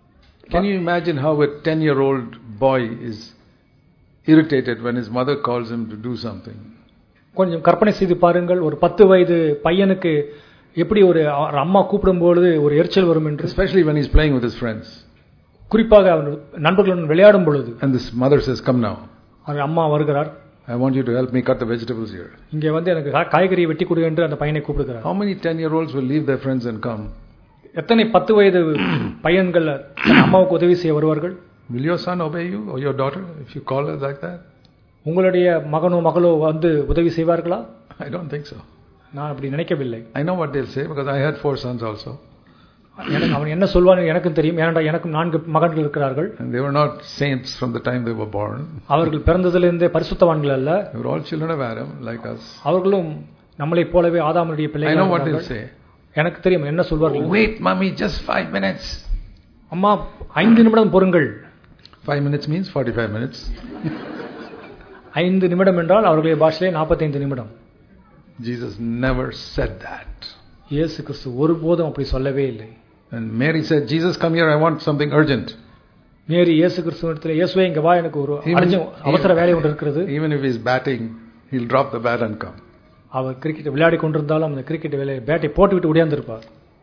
can you imagine how a ten-year-old boy is irritated when his mother calls him to do something? கொஞ்சம் கற்பனை செய்து பாருங்கள் ஒரு பத்து வயது பையனுக்கு எப்படி ஒரு அம்மா கூப்பிடும்போது ஒரு எரிச்சல் வரும் என்று. Especially when he's playing with his friends. குறிப்பாக அவர் நண்பர்களுடன் விளையாடும் பொழுது. And this mother says, come now. அவர் அம்மா வருகிறார். I want you to help me cut the vegetables here. இங்கே வந்து எனக்கு காய்கறியை வெட்டி கொடு என்று அந்த பையனை கூப்பிடுகிறார். How many ten-year-olds will leave their friends and come? எத்தனை பத்து வயது பையன்கள் அம்மாவுக்கு உதவி செய்ய வருவார்கள்? Will your son obey you or your daughter if you call her like that? உங்களுடைய மகனோ மகளோ வந்து உதவி செய்வார்களா? I don't think so. நான் அப்படி நினைக்கவில்லை. I know what they'll say because I had four sons also. எனக்கு அவன் என்ன சொல்வான் எனக்கும் தெரியும் ஏனென்றால் எனக்கும் நான்கு மகன்கள் இருக்கிறார்கள். And they were not saints from the time they were born. அவர்கள் பிறந்ததிலிருந்தே பரிசுத்தவான்கள் அல்ல. They were all children of Adam like us. அவர்களும் நம்மளைப் போலவே ஆதாமுடைய பிள்ளைகள். I know what they'll say. எனக்கு தெரியும் என்ன சொல்வார்கள். Wait mommy just five minutes. அம்மா ஐந்து நிமிடம் பொறுங்கள். five minutes means forty-five minutes. ஐந்து நிமிடம் என்றால் அவர்களுடைய பாஷையிலே நாற்பத்தைந்து நிமிடம். Jesus never said that. இயேசு கிறிஸ்து ஒருபோதும் அப்படி சொல்லவே இல்லை. And Mary said, Jesus come here, I want something urgent. மேரி இயேசு கிறிஸ்துவிடத்தில் இயேசுவே இங்க வா எனக்கு ஒரு அவசர வேலை ஒன்று இருக்கிறது. Even if he is batting, he'll drop the bat and come. அவர் கிரிக்கெட் விளையாடி கொண்டிருந்தாலும் அந்த கிரிக்கெட் வேலையை பேட்டை போட்டுவிட்டு ஓடியாந்திருப்பார்.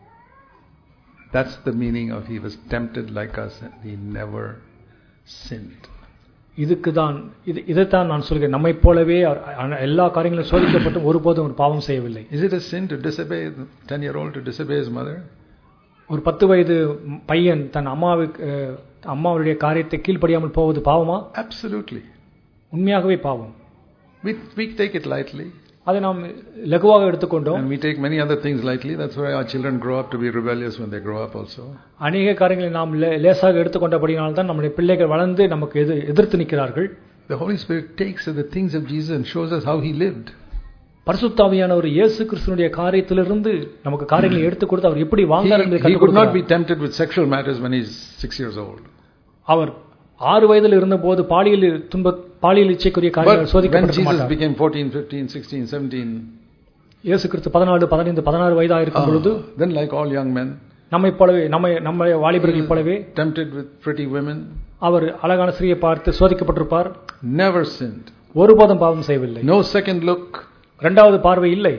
That's the meaning of he was tempted like us and he never sinned. இதுக்கு தான் இது இதைத்தான் நான் சொல்கிறேன் நம்மை போலவே எல்லா காரியங்களும் சோதிக்கப்பட்டும் ஒருபோதும் ஒரு பாவம் செய்யவில்லை. Is it a sin to disobey the ten-year-old to disobey his mother? ஒரு பத்து வயது பையன் தன் அம்மாவுக்கு அம்மாவுடைய காரியத்தை கீழ்ப்படியாமல் போவது பாவமா? Absolutely. உண்மையாகவே பாவம். We we take it lightly. அதை நாம் லகுவாக எடுத்துக்கொண்டோம். And we take many other things lightly. That's why our children grow up to be rebellious when they grow up also. அநேக காரியங்களை நாம் லேசாக எடுத்துக்கொண்டபடியால் தான் நம்முடைய பிள்ளைகள் வளர்ந்து நமக்கு எதிர்த்து நிற்கிறார்கள். The Holy Spirit takes the things of Jesus and shows us how he lived. பரிசுத்த ஆவியானவர் இயேசு கிறிஸ்துவினுடைய காரியத்திலிருந்து நமக்கு காரியங்களை எடுத்து கொடுத்து அவர் எப்படி வாழ்ந்தார் என்று கற்றுக் கொடுத்தார். He could not be tempted with sexual matters when he is six years old. அவர் ஆறு வயதில் இருந்தபோது பாலியல் துன்ப பாலியல் இச்சைக்குரிய காரியங்கள் சோதிக்கப்பட மாட்டார். Jesus became fourteen, fifteen, sixteen, seventeen. இயேசு கிறிஸ்து பதினான்கு, பதினைந்து, பதினாறு வயதாக இருக்கும் பொழுது then like all young men நம்மை போலவே நம்ம நம்ம வாலிபர்கள் போலவே tempted with pretty women. அவர் அழகான ஸ்திரியை பார்த்து சோதிக்கப்பட்டிருப்பார். Never sinned. ஒருபோதும் பாவம் செய்யவில்லை. No second look. இரண்டாவது பார்வை இல்லை.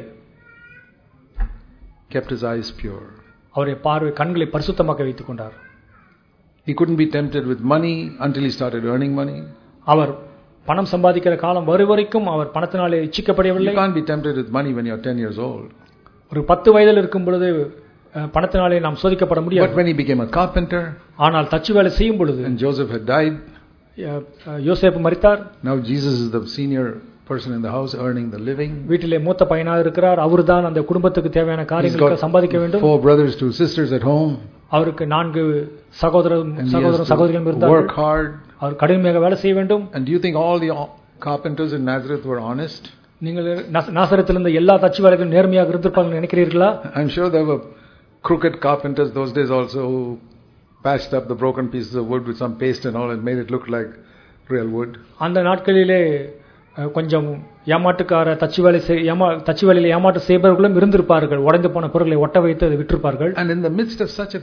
Kept his eyes pure. அவருடைய பார்வை கண்களை பரிசுத்தமாக வைத்துக் கொண்டார். He couldn't be tempted with money until he started earning money. அவர் பணம் சம்பாதிக்கிற காலம் வரும் வரைக்கும் அவர் பணத்தினாலே இச்சிக்கப்படவில்லை. You can't be tempted with money when you're ten years old. ஒரு பத்து வயதில் இருக்கும் பொழுது பணத்தினாலே நாம் சோதிக்கப்பட முடியாது. But when he became a carpenter, ஆனால் தச்சு வேலை செய்யும் பொழுது, and Joseph had died, யோசேப்பு மரித்தார். Now Jesus is the senior person in the house earning the living. வீட்டிலே மூத்த பையனாக இருக்கிறார். அவர்தான் அந்த குடும்பத்துக்கு தேவையான காரியங்களை சம்பாதிக்க வேண்டும். Four brothers, two sisters at home. அவருக்கு நான்கு சகோதரர் சகோதரர் சகோதரிகள் இருந்தார்கள். Work hard. அவர் கடுமையாக வேலை செய்ய வேண்டும். And do you think all the carpenters in Nazareth were honest? நீங்கள் நாசரேத்தில் இருந்த எல்லா தச்சு வேலைகளும் நேர்மையாக இருந்திருப்பார்கள் நினைக்கிறீர்களா? I'm sure there were crooked carpenters those days also who patched up the broken pieces of wood with some paste and all and made it look like real wood. அந்த நாட்களிலே கொஞ்சம் ஏமாட்டுக்கார தச்சு வேலை தச்சு வேலையில் ஏமாற்று செய்பவர்களும் இருந்திருப்பார்கள். உடைந்து போன பொருட்களை ஒட்ட வைத்து அதை விற்றிருப்பார்கள். And in the midst of such a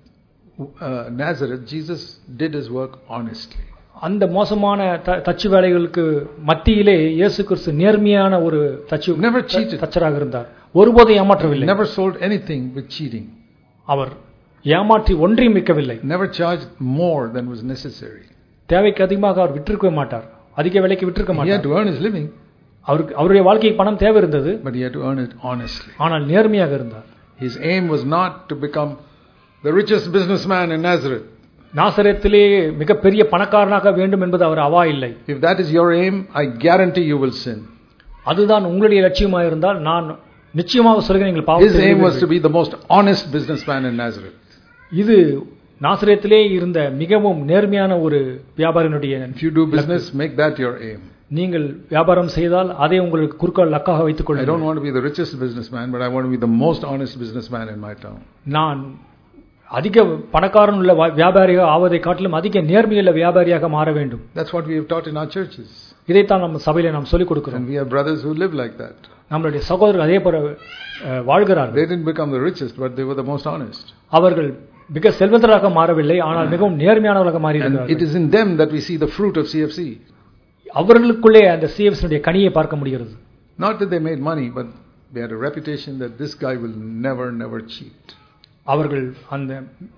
uh, Nazareth, Jesus did his work honestly. அந்த மோசமான தச்சு வேலைகளுக்கு மத்தியிலே இயேசு கிறிஸ்து நேர்மையான ஒரு தச்சு never cheated தச்சராக இருந்தார். ஒருபோதும் ஏமாற்றவில்லை. never sold anything with cheating. அவர் ஏமாற்றி ஒன்றையும் விற்கவில்லை. never charged more than was necessary. தேவைக்கு அதிகமாக அவர் விற்றிருக்க மாட்டார். அதிக விலைக்கு விற்றிருக்க மாட்டார். He had to earn his living. அவருக்கு அவருடைய வாழ்க்கைக்கு பணம் தேவை இருந்தது. But he had to earn it honestly. ஆனால் நேர்மையாக இருந்தார். His aim was not to become the richest businessman in Nazareth. நாசரேத்திலே மிகப்பெரிய பணக்காரனாக வேண்டும் என்பது அவர் அவா இல்லை. If that is your aim, I guarantee you will sin. அதுதான் உங்களுடைய லட்சியமாக இருந்தால் நான் நிச்சயமாக சொல்கிறேன் நீங்கள் பாவம் செய்வீர்கள். His aim was to be the most honest businessman in Nazareth. இது நாசரேத்திலே இருந்த மிகவும் நேர்மையான ஒரு வியாபாரியினுடைய. If you do business, make that your aim. நீங்கள் வியாபாரம் செய்தால் அதை உங்களுக்கு குறிக்கோள் லக்காக வைத்துக் கொள்ளுங்கள். I don't want to be the richest businessman, but I want to be the most honest businessman in my town. நான் அதிக பணக்காரன் உள்ள வியாபாரியாக ஆவதை காட்டிலும் அதிக நேர்மையுள்ள வியாபாரியாக மாற வேண்டும். That's what we have taught in our churches. இதைத்தான் நம்ம சபையிலே நாம் சொல்லிக் கொடுக்கிறோம். And we have brothers who live like that. நம்மளுடைய சகோதரர்கள் அதே போல வாழ்கிறார்கள். They didn't become the richest, but they were the most honest. அவர்கள் மிக செல்வந்தராக மாறவில்லை, ஆனால் மிகவும் நேர்மையானவர்களாக மாறினார்கள். It is in them that we see the fruit of C F C. அவர்களுக்குள்ளே அந்த C F C உடைய கனியை பார்க்க முடிகிறது. Not that they made money, but they had a reputation that this guy will never never cheat. அவர்கள் அந்த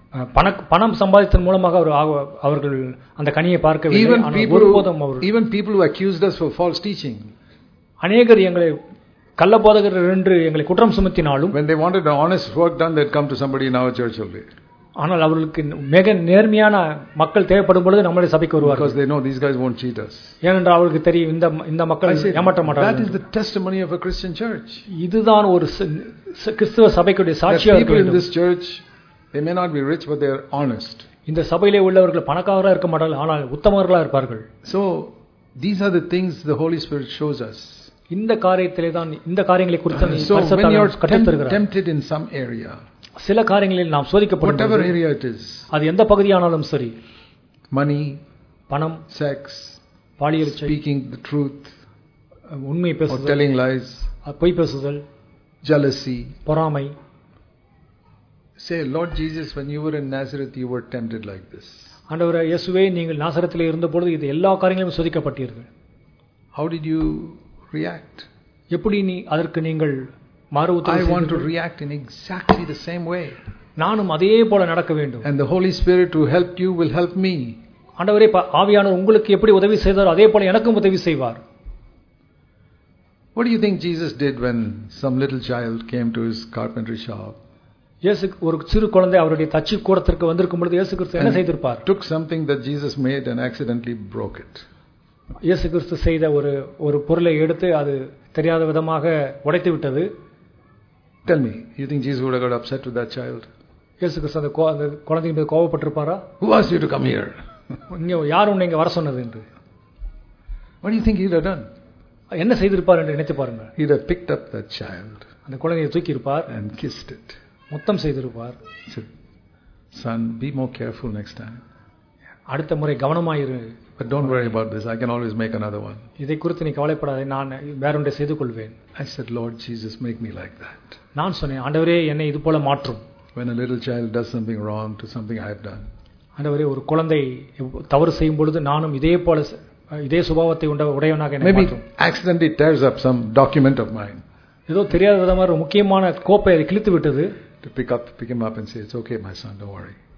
பணம் சம்பாதித்ததன் மூலமாக அவர்கள் அந்த கனியை பார்க்கவில்லை. ஆனால் ஒருபோதும் அவர்கள் even people who accused us for false teaching, அநேகர் எங்களை கள்ள போதகர் என்று எங்களை குற்றம் சுமத்தினாலும், when they wanted an honest work done, they'd come to somebody in our church only. ஆனால் அவர்களுக்கு மிக நேர்மையான மக்கள் தேவைப்படும் பொழுது நம்முடைய சபைக்கு வருவார்கள். Because they know these guys won't cheat us. ஏனென்றால் அவர்களுக்கு தெரியும் இந்த இந்த மக்கள் ஏமாற்ற மாட்டார்கள். That is the testimony of a Christian church. இதுதான் ஒரு கிறிஸ்தவ சபைக்குடைய சாட்சியாக இருக்க வேண்டும். People in this church, they may not be rich, but they are honest. இந்த சபையிலே உள்ளவர்கள் பணக்காரராக இருக்க மாட்டார்கள், ஆனால் உத்தமர்களாக இருப்பார்கள். So these are the things the Holy Spirit shows us. இந்த காரியத்திலே தான் இந்த காரியங்களை குறித்து when you are tempted in some area, சில காரியங்களில் நாம் சோதிக்கப்படும் whatever area it is, அது எந்த பகுதியானாலும் சரி, money, பணம், sex, பாலியல், speaking the truth, உண்மை பேசுதல், telling lies, பொய் பேசுதல், jealousy, பொறாமை. Say, Lord Jesus, when you were in Nazareth, you were tempted like this. ஆண்டவரே இயேசுவே, நீங்கள் நாசரேத்திலே இருந்தபொழுது இது எல்லா காரியங்களிலும் சோதிக்கப்பட்டீர்கள். How did you react? எப்படி நீ அதற்கு நீங்கள் மாறு உத்தரவு I want to react in exactly the same way. நானும் அதே போல நடக்க வேண்டும். And the Holy Spirit who helped you will help me. ஆண்டவரே, ஆவியானவர் உங்களுக்கு எப்படி உதவி செய்தாரோ அதே போல எனக்கும் உதவி செய்வார். What do you think Jesus did when some little child came to his carpentry shop? இயேசு ஒரு சிறு குழந்தை அவருடைய தச்சு கூடத்திற்கு வந்திருக்கும் பொழுது இயேசு கிறிஸ்து என்ன செய்திருப்பார்? Took something that Jesus made and accidentally broke it. இயேசு கிறிஸ்து செய்த ஒரு ஒரு பொருளை எடுத்து அது தெரியாத விதமாக உடைத்து விட்டது. Tell me, you think Jesus would have got upset with that child? இயேசு கிறிஸ்து அந்த குழந்தையின் மீது கோபப்பட்டிருப்பாரா? Who asked you to come here? இங்க யார் உன்னை இங்க வர சொன்னது என்று? What do you think he'd have done? என்ன செய்திருப்பார் என்று நினைத்து பாருங்கள். He'd have picked up that child அந்த குழந்தையை தூக்கி இருப்பார் and kissed it. முத்தம் செய்திருப்பார். Said, son, be more careful next time. அடுத்த முறை கவனமாயிரு. But don't worry about this. I can always make another one. இதை குறித்து நீ கவலைப்படாதே, நான் வேற ஒன்றை செய்து கொள்வேன். I said, Lord Jesus, make me like that. நான் சொன்னேன், ஆண்டவரே என்னை இது போல மாற்றும். When a little child does something wrong to something I have done. ஆண்டவரே, ஒரு குழந்தை தவறு செய்யும் பொழுது நானும் இதே போல இதே சுபாவத்தை உடையவனாக என்னை மாற்றும். Maybe accidentally tears up some document of mine. ஏதோ தெரியாத விதமாக ஒரு முக்கியமான கோப்பை அதை கிழித்து விட்டது. To pick up, pick him up and say, it's okay, my son, don't worry.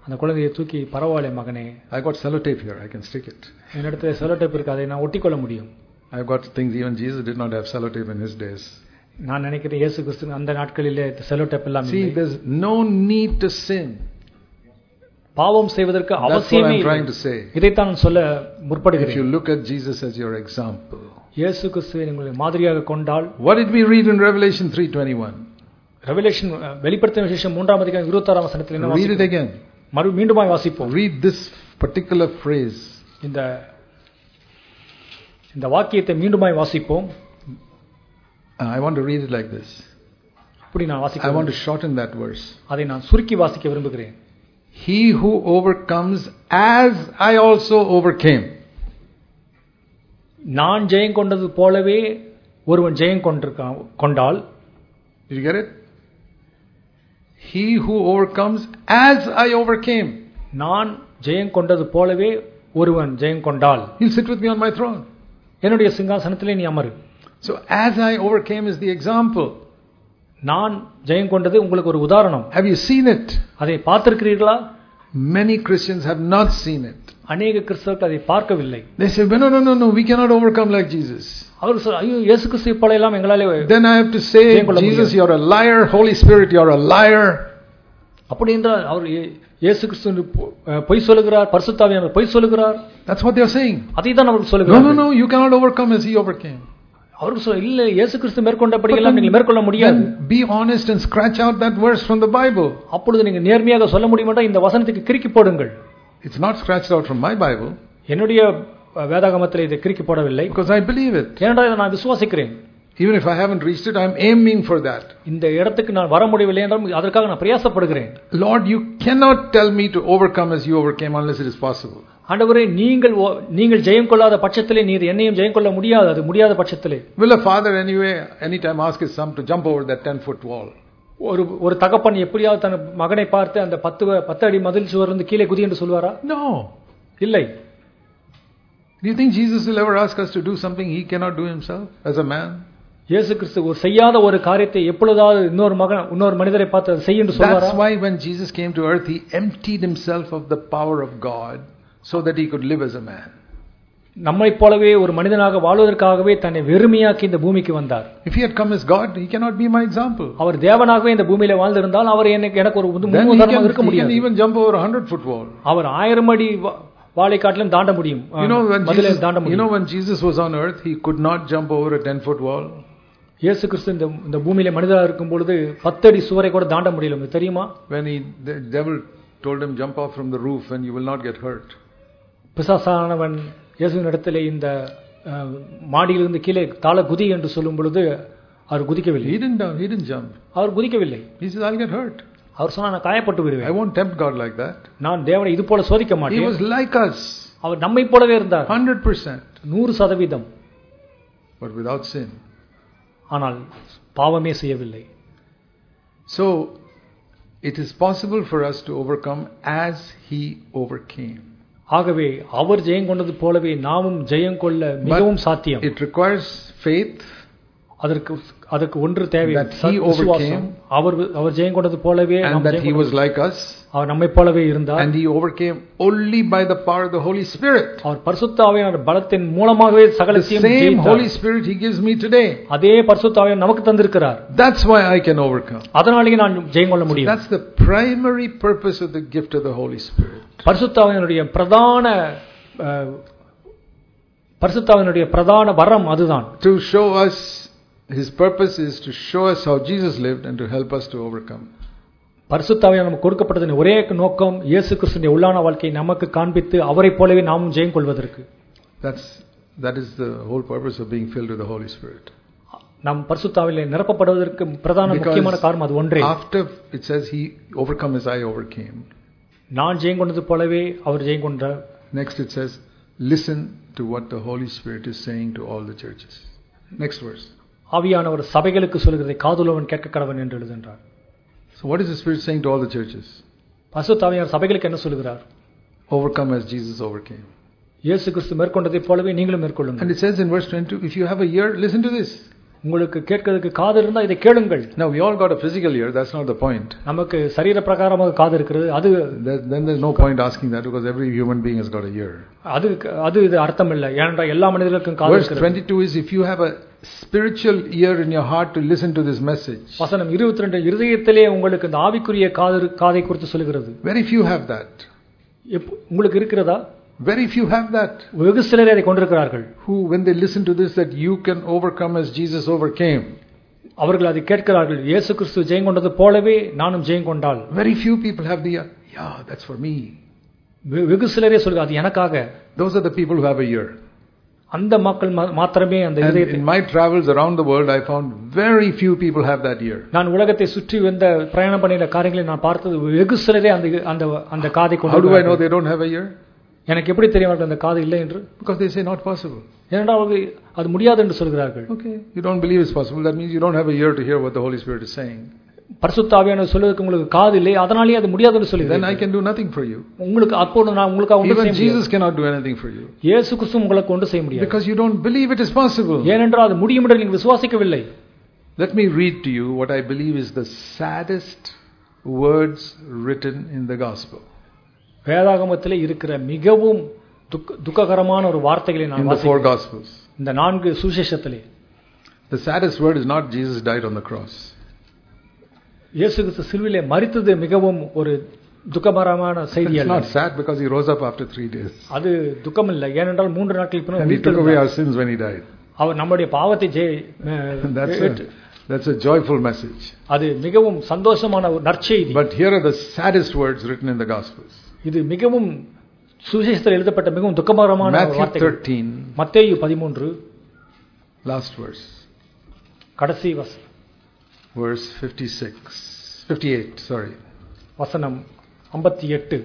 அந்த குழந்தையை தூக்கி பரவாயில்லை மகனே, I got sellotape here, I can stick it. என்னிடத்துல செல்லோடேப் இருக்கு, அதை நான் ஒட்டிக்கொள்ள முடியும். I've got things even Jesus did not have sellotape in his days. நான் நினைக்கிறேன் இயேசு கிறிஸ்து அந்த நாட்களிலே செல்லோடேப் எல்லாம் See, இல்லை. there's no need to sin. பாவம் செய்வதற்கு That's what அவசியமே I'm இல்லை. trying to say. இதைத்தான் சொல்ல If முற்படுகிறேன். you look at Jesus as your example. இயேசு கிறிஸ்துவை உங்களை மாதிரியாக கொண்டால், What did we read in Revelation three twenty-one? ரெவெலேஷன் வெளிப்படுத்தின விசேஷம் மூன்றாம் அதிகாரம் இருபத்தாறாம் வசனத்தில் என்ன Read it வாசிப்போம்? again. மறு மீண்டுமாய் வாசிப்போம். Read this particular phrase. இந்த இந்த வாக்கியத்தை மீண்டுமாய் வாசிப்போம். Uh, I want to read it like this. இப்படி நான் I வாசிக்க want to shorten that verse. அதை நான் சுருக்கி வாசிக்க விரும்புகிறேன். He who overcomes as I also overcame. நான் ஜெயம் கொண்டது போலவே ஒருவன் ஜெயம் கொண்டிருக்கான் கொண்டால். Did you get it? He who overcomes as I overcame. நான் ஜெயம் கொண்டது போலவே ஒருவன் ஜெயம் கொண்டால். He'll sit with me on my throne. என்னுடைய சிங்காசனத்திலே நீ அமரு. So as I overcame is the example. நான் ஜெயம் கொண்டது உங்களுக்கு ஒரு உதாரணம். Have you seen it? அதை பார்த்திருக்கிறீர்களா? Many Christians have not seen it. அநேக கிறிஸ்தவர்கள் அதை பார்க்கவில்லை. They say, no, no, no, no, we cannot overcome like Jesus. அவர் சொல்றார், ஐயோ இயேசு கிறிஸ்து போல எல்லாம் எங்களாலே. Then I have to say, Jesus, you're a liar. Holy Spirit, you're a liar. அப்படி என்றால் அவர் இயேசு கிறிஸ்து பொய் சொல்லுகிறார், பரிசுத்த ஆவியானவர் பொய் சொல்லுகிறார். That's what they are saying. அதை தான் அவர்கள் No, சொல்லுகிறார்கள். no, no, you cannot overcome as he overcame. அவர்கள் சொல்ல இல்ல, இயேசு கிறிஸ்து மேற்கொண்டபடி எல்லாம் நீங்கள் மேற்கொள்ள முடியாது. Then be honest and scratch out that verse from the Bible. அப்பொழுது நீங்க நேர்மையாக சொல்ல முடியுமா, இந்த வசனத்துக்கு கிறுக்கி போடுங்கள். It's not scratched out from my Bible. என்னுடைய வேதாகமத்தில் இதை கிறுக்கி போடவில்லை. Because I believe it. ஏனென்றால் இதை நான் விசுவாசிக்கிறேன். Even if I haven't reached it, I'm aiming for that. இந்த இடத்துக்கு நான் வர முடியவில்லை என்றால் அதற்காக நான் பிரயாசப்படுகிறேன். Lord, you cannot tell me to overcome as you overcame unless it is possible. ஆண்டவரே, நீங்கள் நீங்கள் ஜெயம் கொள்ளாத பட்சத்திலே நீர் என்னையும் ஜெயம் கொள்ள முடியாது. அது முடியாத பட்சத்திலே Will a father anyway anytime ask his son to jump over that ten foot wall? ஒரு ஒரு தகப்பன் எப்படியாவது தன் மகனை பார்த்து அந்த பத்து பத்து அடி மதில் சுவரிலிருந்து கீழே குதி என்று சொல்வாரா? No. இல்லை. Do you think Jesus will ever ask us to do something he cannot do himself as a man? இயேசு கிறிஸ்து ஒரு செய்யாத ஒரு காரியத்தை எப்பொழுதாவது இன்னொரு மகன் இன்னொரு மனிதரை பார்த்து செய் என்று சொல்வாரா? That's why when Jesus came to earth he emptied himself of the power of God so that he could live as a man. நம்மை போலவே ஒரு மனிதனாக வாழ்வதற்காகவே தன்னை வெறுமையாக்கி இந்த பூமிக்கு வந்தார். If he had come as God, he cannot be my example. அவர் தேவனாகவே இந்த பூமியில வாழ்ந்திருந்தால் அவர் எனக்கு எனக்கு ஒரு முன்னுதாரணமாக இருக்க முடியாது. He can even jump over a hundred foot wall. அவர் ஆயிரம் அடி வாளை காட்டிலும் தாண்ட முடியும். You know when Jesus, you know when Jesus was on earth, he could not jump over a ten foot wall. இயேசு கிறிஸ்து இந்த இந்த பூமியில மனிதராக இருக்கும் பொழுது பத்து அடி சுவரை கூட தாண்ட முடியல. உங்களுக்கு தெரியுமா? When he the devil told him jump off from the roof and you will not get hurt. பிசாசானவன் இயேசுவின் இடத்திலே இந்த மாடியிலிருந்து கீழே தாழ குதி என்று சொல்லும் பொழுது அவர் குதிக்கவில்லை. He didn't he didn't jump. Our குதிக்கவில்லை. He said I'll get hurt. அவர் சொன்னா நான் காயப்பட்டு விடுவேன். I won't tempt God like that. நான் தேவனை இது போல சோதிக்க மாட்டேன். He was like us. அவர் நம்மை போலவே இருந்தார். one hundred percent. நூறு சதவீதம். But without sin. ஆனால் பாவமே செய்யவில்லை. So it is possible for us to overcome as he overcame. ஆகவே அவர் ஜெயம் கொண்டது போலவே நாமும் ஜெயம் கொள்ள மிகவும் சாத்தியம். It requires faith. அதற்கு அதற்கு ஒன்று தேவை, விசுவாசம். அவர் அவர் ஜெயம் கொண்டது போலவே and that he was like us. அவர் நம்மை போலவே இருந்தார். And he overcame only by the power of the Holy Spirit. அவர் பரிசுத்த ஆவியானவர் பலத்தின் மூலமாகவே சகலத்தையும் ஜெயித்தார். The same Holy Spirit he gives me today. அதே பரிசுத்த ஆவியானவர் நமக்கு தந்திருக்கிறார். That's why I can overcome. அதனாலேயே நான் ஜெயம் கொள்ள முடியும். That's the primary purpose of the gift of the Holy Spirit. பரிசுத்த ஆவியானவருடைய பிரதான பரிசுத்த ஆவியானவருடைய பிரதான வரம் அதுதான். To show us his purpose is to show us how Jesus lived and to help us to overcome. பரிசுத்த ஆவியானவர் நமக்கு கொடுக்கப்பட்டதின் ஒரே நோக்கம் இயேசு கிறிஸ்துவின் உள்ளான வாழ்க்கையை நமக்கு காண்பித்து அவரைப் போலவே நாமும் ஜெயம் கொள்வதற்கு. That's that is the whole purpose of being filled with the Holy Spirit. நாம் பரிசுத்த ஆவியிலே நிரப்பப்படுவதற்கு பிரதான முக்கியமான காரணம் அது ஒன்றே. After it says he overcome as I overcame. நான் ஜெயம் கொண்டது போலவே அவர் ஜெயம் கொண்டார். Next it says listen to what the Holy Spirit is saying to all the churches. Next verse. ஆவியானவர் சபைகளுக்கு சொல்கிறதை காதுள்ளவன் கேட்க கடவன் என்று எழுதுகிறார். So what is the Spirit saying to all the churches? பரிசுத்த ஆவியானவர் சபைகளுக்கு என்ன சொல்கிறார்? Overcome as Jesus overcame. இயேசு கிறிஸ்து மேற்கொண்டதை போலவே நீங்களும் மேற்கொள்ளுங்கள். And it says in verse twenty-two, if you have a ear, listen to this. உங்களுக்கு கேட்கிறதுக்கு காது இருந்தா இதை கேளுங்கள். Now we all got a physical ear, that's not the point. நமக்கு சரீர பிரகாரமாக காது இருக்கிறது. அது then there's no point asking that because every human being has got a ear. அது அது இது அர்த்தம் இல்லை. ஏனென்றால் எல்லா மனிதர்களுக்கும் காது இருக்கிறது. Verse twenty-two is if you have a spiritual ear in your heart to listen to this message. வசனம் இருபத்தி இரண்டு இருதயத்திலே உங்களுக்கு இந்த ஆவிக்குரிய காது காதை குறித்து சொல்கிறது. Very few have that. உங்களுக்கு இருக்கிறதா? Very few have that. வெகு சிலர் அதை கொண்டிருக்கிறார்கள். Who when they listen to this that you can overcome as Jesus overcame. அவர்கள் அதை கேட்கிறார்கள். இயேசு கிறிஸ்து ஜெயம் கொண்டது போலவே நானும் ஜெயம் கொண்டால். Very few people have the yeah that's for me. வெகு சிலரே சொல்றாங்க அது எனக்காக. Those are the people who have a ear. அந்த மக்கள் மாத்திரமே அந்த இதயத்தை. In my travels around the world I found very few people have that ear. நான் உலகத்தை சுற்றி வந்த பிரயாணம் பண்ணின காரியங்களை நான் பார்த்தது வெகு சிலரே அந்த அந்த அந்த காதை கொண்டு. How do I know they don't have a ear? எனக்கு எப்படி தெரியும் அவங்களுக்கு அந்த காது இல்லை என்று? Because they say not possible. ஏனென்றால் அவர்கள் அது முடியாது என்று சொல்கிறார்கள். Okay, you don't believe it's possible. That means you don't have a ear to hear what the Holy Spirit is saying. பரிசுத்த ஆவியானவர் சொல்வதற்கு உங்களுக்கு காது இல்லை, அதனாலேயே அது முடியாது என்று சொல்லுகிறார். Then I can do nothing for you. உங்களுக்கு அப்போது நான் உங்களுக்கு ஒன்றும் செய்ய முடியாது. Even Jesus cannot do anything for you. இயேசு கிறிஸ்து உங்களுக்கு ஒன்றும் செய்ய முடியாது. Because you don't believe it is possible. ஏனென்றால் அது முடியும் என்று நீங்கள் விசுவாசிக்கவில்லை. Let me read to you what I believe is the saddest words written in the gospel. வேதாகமத்திலே இருக்கிற மிகவும் துக்ககரமான ஒரு வார்த்தைகளை நான் வாசிக்கிறேன். இந்த நான்கு சுவிசேஷத்திலே the saddest word is not Jesus died on the cross. இயேசு கிறிஸ்து சிலுவையிலே மரித்தது மிகவும் ஒரு துக்ககரமான செய்தி அல்ல. It's not sad because he rose up after three days. அது துக்கம் இல்லை, ஏனென்றால் மூன்று நாட்களுக்கு பிறகு he took away our sins when he died. அவர் நம்முடைய பாவத்தை that's a, that's a joyful message. அது மிகவும் சந்தோஷமான ஒரு நற்செய்தி. But here are the saddest words written in the gospels. இது மிகவும் சுவிசேஷத்தில் எழுதப்பட்ட மிகவும் துக்ககரமான வார்த்தைகள். மத்தேயு பதிமூன்று last verse. கடைசி வசனம். Verse fifty-six fifty-eight sorry. வசனம் ஐம்பத்தி எட்டு.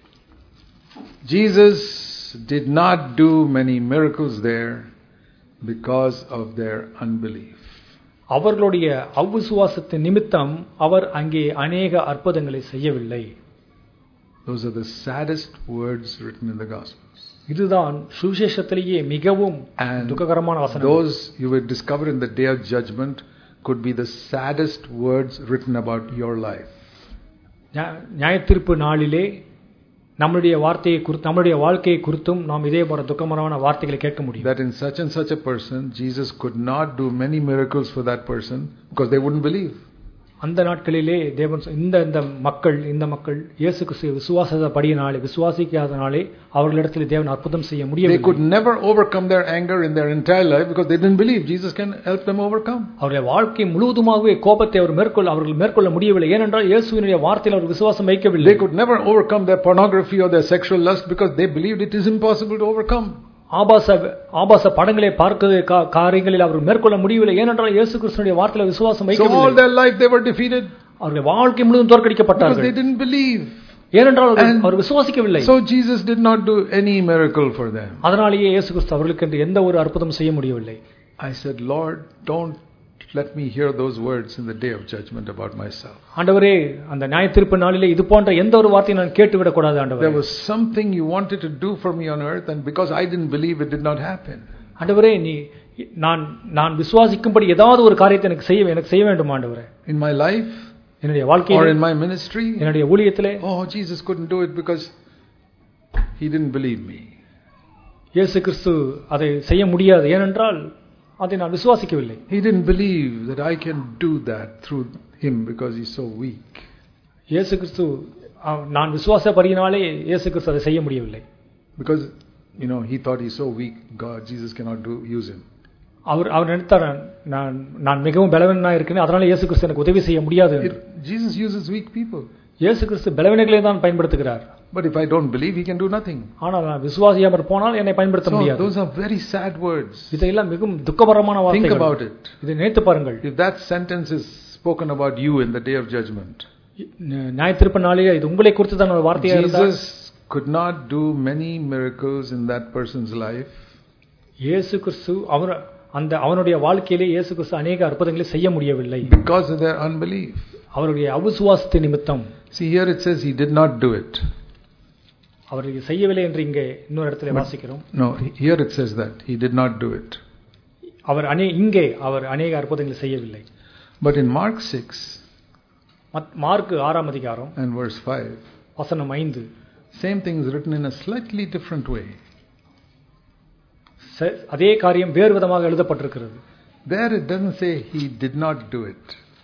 Jesus did not do many miracles there because of their unbelief. அவர்களுடைய அவிசுவாசத்தின் நிமித்தம் அவர் அங்கே அநேக அற்புதங்களை செய்யவில்லை. Those are the saddest words written in the Gospels. இதுதான் சுவிசேஷத்திலேயே மிகவும் துக்ககரமான வசனம். Those you will discover in the day of judgment could be the saddest words written about your life. நியாயத்தீர்ப்பு நாளிலே நம்முடைய வார்த்தையை குறித்து நம்முடைய வாழ்க்கையை குறித்தும் நாம் இதே போல துக்ககரமான வார்த்தைகளை கேட்க முடியும். That in such and such a person Jesus could not do many miracles for that person because they wouldn't believe. அந்த நாட்களிலே தேவன் இந்த இந்த மக்கள் இந்த மக்கள் இயேசு கிறிஸ்துவை விசுவாசப்படியினாலே விசுவாசிக்காதனாலே அவர்களிடத்தில் தேவன் அற்புதம் செய்ய முடியவில்லை. They could never overcome their anger in their entire life because they didn't believe Jesus can help them overcome. அவருடைய வாழ்க்கை முழுவதுமாகவே கோபத்தை அவர் மேற்கொள்ள அவர்கள் மேற்கொள்ள முடியவில்லை, ஏனென்றால் இயேசுவினுடைய வார்த்தையில் அவர் விசுவாசம் வைக்கவில்லை. They could never overcome their pornography or their sexual lust because they believed it is impossible to overcome. ஆபாச ஆபாச படங்களை பார்க்கிறது காரியங்களில் அவர் மேற்கொள்ள முடியவில்லை, ஏனென்றால் இயேசு கிறிஸ்துவினுடைய வார்த்தையில் விசுவாசம் வைக்கவில்லை. So all their life they were defeated. அவர்கள் வாழ்க்கை முழுவதும் தோற்கடிக்கப்பட்டார்கள். Because they didn't believe. ஏனென்றால் அவர் விசுவாசிக்கவில்லை. So Jesus did not do any miracle for them. அதனாலேயே இயேசு கிறிஸ்து அவர்களுக்கு எந்த ஒரு அற்புதம் செய்ய முடியவில்லை. I said, Lord, don't let me hear those words in the day of judgment about myself. ஆண்டவரே, அந்த நியாயத்தீர்ப்பு நாளிலே இது போன்ற எந்த ஒரு வார்த்தையை நான் கேட்டு விட கூடாது ஆண்டவரே. There was something you wanted to do for me on earth and because I didn't believe it did not happen. ஆண்டவரே, நீ நான் நான் விசுவாசிக்கும்படி ஏதாவது ஒரு காரியத்தை எனக்கு செய்ய எனக்கு செய்ய வேண்டும் ஆண்டவரே. In my life, என்னுடைய வாழ்க்கையிலே or in my ministry, என்னுடைய ஊழியத்திலே, oh Jesus couldn't do it because he didn't believe me. இயேசு கிறிஸ்து அதை செய்ய முடியாது, ஏனென்றால் அதை நான் விசுவாசிக்கவில்லை. He didn't believe that I can do that through him because he's so weak. இயேசு கிறிஸ்து நான் விசுவாசப்படியினாலே இயேசு கிறிஸ்து அதை செய்ய முடியவில்லை. Because you know he thought he's so weak, God Jesus cannot do use him. அவர் அவர் நினைத்தார் நான் நான் மிகவும் பலவீனனா இருக்கேன், அதனால இயேசு கிறிஸ்து எனக்கு உதவி செய்ய முடியாது. Jesus uses weak people. இயேசு கிறிஸ்து பலவீனர்களை தான் பயன்படுத்துகிறார். But if I don't believe he can do nothing. ஆனால் நான் விசுவாசியாமற் போனால் என்னை பயன்படுத்த முடியாது. Those are very sad words. இதெல்லாம் மிகவும் துக்ககரமான வார்த்தைகள். Think about it. இதை நினைத்து பாருங்கள். If that sentence is spoken about you in the day of judgment. நியாயத்தீர்ப்பு நாளிலே இது உங்களை குறித்து தான் ஒரு வார்த்தையா இருந்தால் Jesus could not do many miracles in that person's life. இயேசு கிறிஸ்து அவர் அந்த அவனுடைய வாழ்க்கையிலே இயேசு கிறிஸ்து अनेक அற்புதங்களை செய்ய முடியவில்லை. Because of their unbelief. அவருடைய அவிசுவாசத்தின் நிமித்தம். See here it says he did not do it. அவர் செய்யவில்லை என்று இங்கே இன்னொரு இடத்திலே வாசிக்கிறோம். No, here it says that he did not do it. அவர் அநே இங்கே அவர் अनेक அற்புதங்களை செய்யவில்லை. But in Mark six Mark ஆறாம் அதிகாரம் and verse five, வசனம் ஐந்து, same thing is written in a slightly different way. அதே காரியம் வேறு விதமாக எழுதப்பட்டிருக்கிறது. There it doesn't say he did not do it.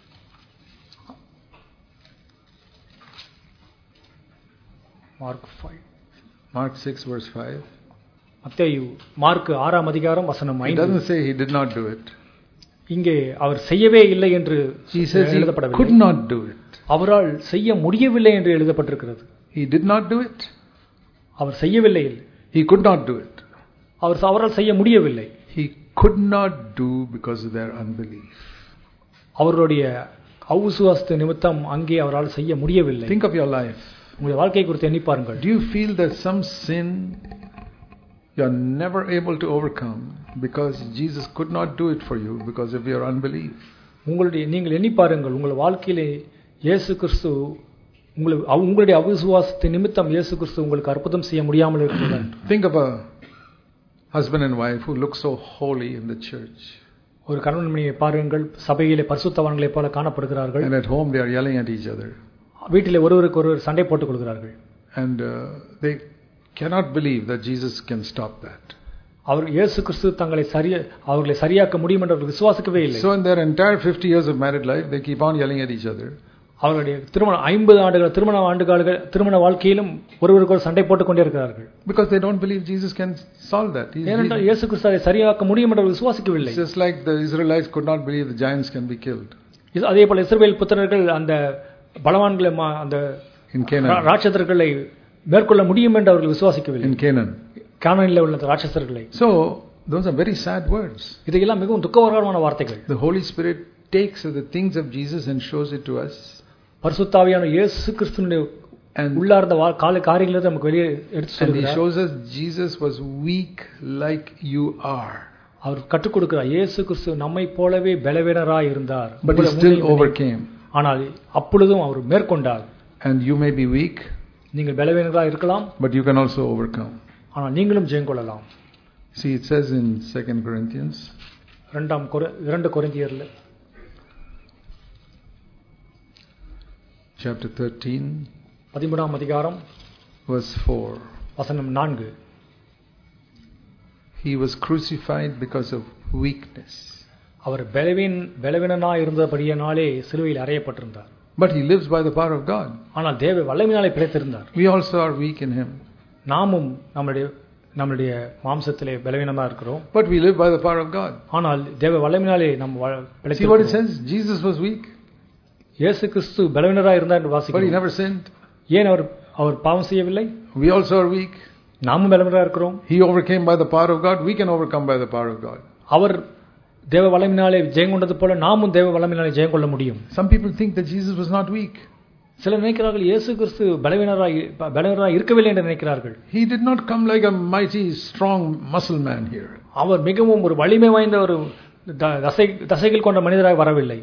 Mark five. Mark six verse five. மத்தேயு மார்க் ஆறாம் அதிகாரம் வசனம் ஐந்து. It doesn't say he did not do it. இங்கே அவர் செய்யவே இல்லை என்று எழுதப்படவில்லை. He could not do it. அவரால் செய்ய முடியவில்லை என்று எழுதப்பட்டிருக்கிறது. He did not do it. அவர் செய்யவில்லை. He could not do it. அவர் அவரால் செய்ய முடியவில்லை. He could not do because of their unbelief. அவருடைய அவிசுவாசத்து நிமித்தம் அங்கே அவரால் செய்ய முடியவில்லை. Think of your life. உங்கள் வாழ்க்கை குறித்து எண்ணி பாருங்கள். Do you feel that some sin you are never able to overcome because Jesus could not do it for you because of your unbelief? உங்களுடைய நீங்கள் எண்ணி பாருங்கள், உங்கள் வாழ்க்கையிலே இயேசு கிறிஸ்து உங்களுக்கு உங்களுடைய அவிசுவாசத்தின் நிமித்தம் இயேசு கிறிஸ்து உங்களுக்கு அற்புதம் செய்ய முடியாமல் இருக்கிறார். Think of a husband and wife who look so holy in the church. ஒரு கணவன் மனைவியை பாருங்கள், சபையிலே பரிசுத்தவான்களைப் போல காணப்படுகிறார்கள். And at home they are yelling at each other. வீட்டிலே ஒருவருக்கு ஒருவர் சண்டை போட்டுக் கொள்கிறார்கள். And uh, they cannot believe that Jesus can stop that. அவர் இயேசு கிறிஸ்து தங்களை சரியா அவர்களை சரியாக்க முடியும் என்று விசுவாசிக்கவே இல்லை. So in their entire fifty years of married life they keep on yelling at each other. அவருடைய திருமண ஐம்பது ஆண்டுகள் திருமண ஆண்டுகால திருமண வாழ்க்கையிலும் ஒருவருக்கு ஒரு சண்டை போட்டுக் கொண்டே இருக்கிறார்கள். Because they don't believe Jesus can solve that. ஏனென்றால் இயேசு கிறிஸ்து அதை சரியாக்க முடியும் என்று விசுவாசிக்கவில்லை. Just like the Israelites could not believe the giants can be killed. அதே போல இஸ்ரவேல் புத்திரர்கள் அந்த பலவான்களை அந்த ராட்சதர்களை மேற்கொள்ள முடியும் என்று அவர்கள் விசுவாசிக்கவில்லை. In Canaan. கானானிலே உள்ள ராட்சதர்களை. So those are very sad words. இதெல்லாம் மிகவும் துக்ககரமான வார்த்தைகள். The Holy Spirit takes the things of Jesus and shows it to us. பரிசுத்த ஆவியானவர் இயேசு கிறிஸ்துவின் உள்ளார்ந்த காரியங்களை நமக்கு வெளியே எடுத்து சொல்கிறார். And he shows us Jesus was weak like you are. அவர் கற்றுக் கொடுக்கிறார், இயேசு கிறிஸ்து நம்மை போலவே பலவீனராய் இருந்தார். But he still overcame. ஆனால் அப்பொழுதும் அவர் மேற்கொண்டார். And you may be weak. நீங்கள் பலவீனராய் இருக்கலாம். But you can also overcome. ஆனால் நீங்களும் ஜெயம் கொள்ளலாம். See, it says in Second Corinthians. இரண்டாம் இரண்டு கொரிந்தியர்ல chapter thirteen பதிமூன்றாம் அதிகாரம் verse four. வசனம் நான்கு. He was crucified because of weakness. அவர் பலவீன் பலவீனனாய் இருந்தபடியினாலே சிலுவையில் அறையப்பட்டிருந்தார். But he lives by the power of God. ஆனால் தேவ வல்லமையினாலே பிழைத்திருந்தார். We also are weak in him. நாமும் நம்முடைய நம்முடைய மாம்சத்திலே பலவீனமா இருக்கிறோம். But we live by the power of God. ஆனால் தேவ வல்லமையினாலே நாம் பிழைத்திருக்கிறோம். See what it says? Jesus was weak. இயேசு கிறிஸ்து பலவீனராய் இருந்தார் என்று வாசிக்கிறோம். But he never sinned. ஏன் அவர் அவர் பாவம் செய்யவில்லை? We also are weak. நாமும் பலவீனராய் இருக்கிறோம். He overcame by the power of God. We can overcome by the power of God. அவர் தேவ வல்லமையினாலே ஜெயம் கொண்டது போல நாமும் தேவ வல்லமையினாலே ஜெயம் கொள்ள முடியும். Some people think that Jesus was not weak. சிலர் நினைக்கிறார்கள் இயேசு கிறிஸ்து பலவீனராய் பலவீனராய் இருக்கவில்லை என்று நினைக்கிறார்கள். He did not come like a mighty strong muscle man here. அவர் மிகவும் ஒரு வலிமை வாய்ந்த ஒரு தசை தசைகள் கொண்ட மனிதராய் வரவில்லை.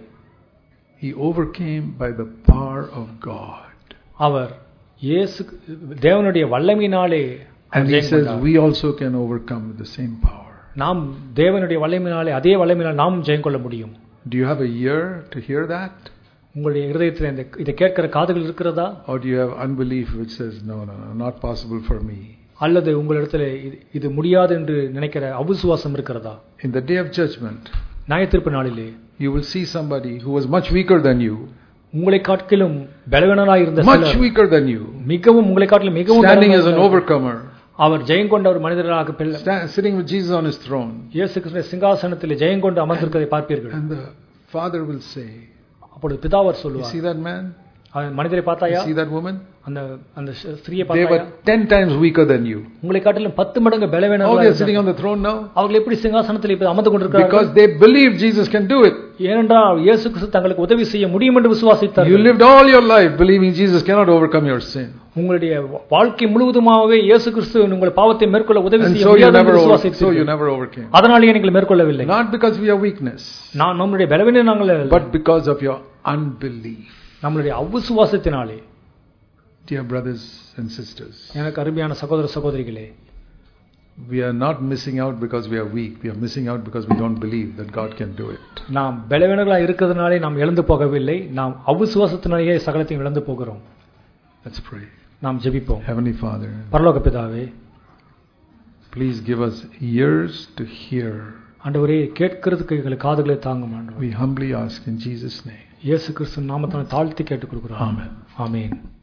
He overcame by the power of God. அவர் இயேசு தேவனுடைய வல்லமையினாலே and he says we also can overcome with the same power. நாம் தேவனுடைய வல்லமையினாலே அதே வல்லமையினால் நாமும் ஜெயம் கொள்ள முடியும். Do you have a ear to hear that? உங்களுடைய இதயத்தில் இந்த இதை கேட்கிற காதுகள் இருக்கிறதா? Or do you have unbelief which says no no no not possible for me? அல்லது உங்களிடத்தில் இது முடியாது என்று நினைக்கிற அவிசுவாசம் இருக்கிறதா? In the day of judgment, நியாயத்தீர்ப்பு நாளிலே you will see somebody who was much weaker than you. உங்களை காட்டிலும் பலவீனனாய் இருந்த சிலர் much weaker than you. மிகவும் உங்களை காட்டிலும் மிகவும் standing as an overcomer. அவர் ஜெயம் கொண்ட ஒரு மனிதராக sitting with Jesus on his throne. இயேசு கிறிஸ்து சிங்காசனத்தில் ஜெயம் கொண்டு அமர்ந்திருப்பதை பார்ப்பீர்கள். And the father will say, அப்பொழுது பிதாவர் சொல்வார், you see that man? மனிதரை பார்த்தாயா? See that woman? அந்த அந்த ஸ்திரியை பார்த்தாயா? They were ten times weaker than you. உங்களை காட்டிலும் பத்து மடங்கு பலவீனராக இருந்தார்கள். They are sitting on the throne now. அவர்கள் எப்படி சிங்காசனத்தில் இப்ப அமர்ந்து கொண்டிருக்கிறார்கள்? Because they believe Jesus can do it. ஏனென்றால் இயேசு கிறிஸ்து தங்களுக்கு உதவி செய்ய முடியும் என்று விசுவாசித்தார்கள். You lived all your life believing Jesus cannot overcome your sin. உங்களுடைய வாழ்க்கை முழுவதுமாகவே இயேசு கிறிஸ்து உங்கள் பாவத்தை மேற்கொள்ள உதவி செய்ய முடியாது என்று விசுவாசித்தீர்கள். So you never overcame. அதனாலேயே நீங்கள் மேற்கொள்ளவில்லை. Not because we are weakness. நான் நம்முடைய பலவீனம் நாங்கள் அல்ல. But because of your unbelief. நம்முடைய அவிசுவாசத்தினாலே. Dear brothers and sisters, எனக்கு அருமையான சகோதர சகோதரிகளே, We are not missing out because we are weak. We are missing out because we don't believe that God can do it. நாம் பலவீனர்களாக இருக்கிறதுனாலே நாம் இழந்து போகவில்லை. நாம் அவிசுவாசத்தினாலேயே சகலத்தையும் இழந்து போகிறோம். Let's pray. நாம் ஜெபிப்போம். Heavenly Father, பரலோக பிதாவே, please give us ears to hear. ஆண்டவரே, கேட்கிறதுக்கு எங்களுக்கு காதுகளை தாங்கும் ஆண்டவரே. We humbly ask in Jesus' name. இயேசு கிறிஸ்துவின் நாமத்தால் தாழ்த்தி கேட்டுக்கொள்கிறோம். Amen. ஆமென்.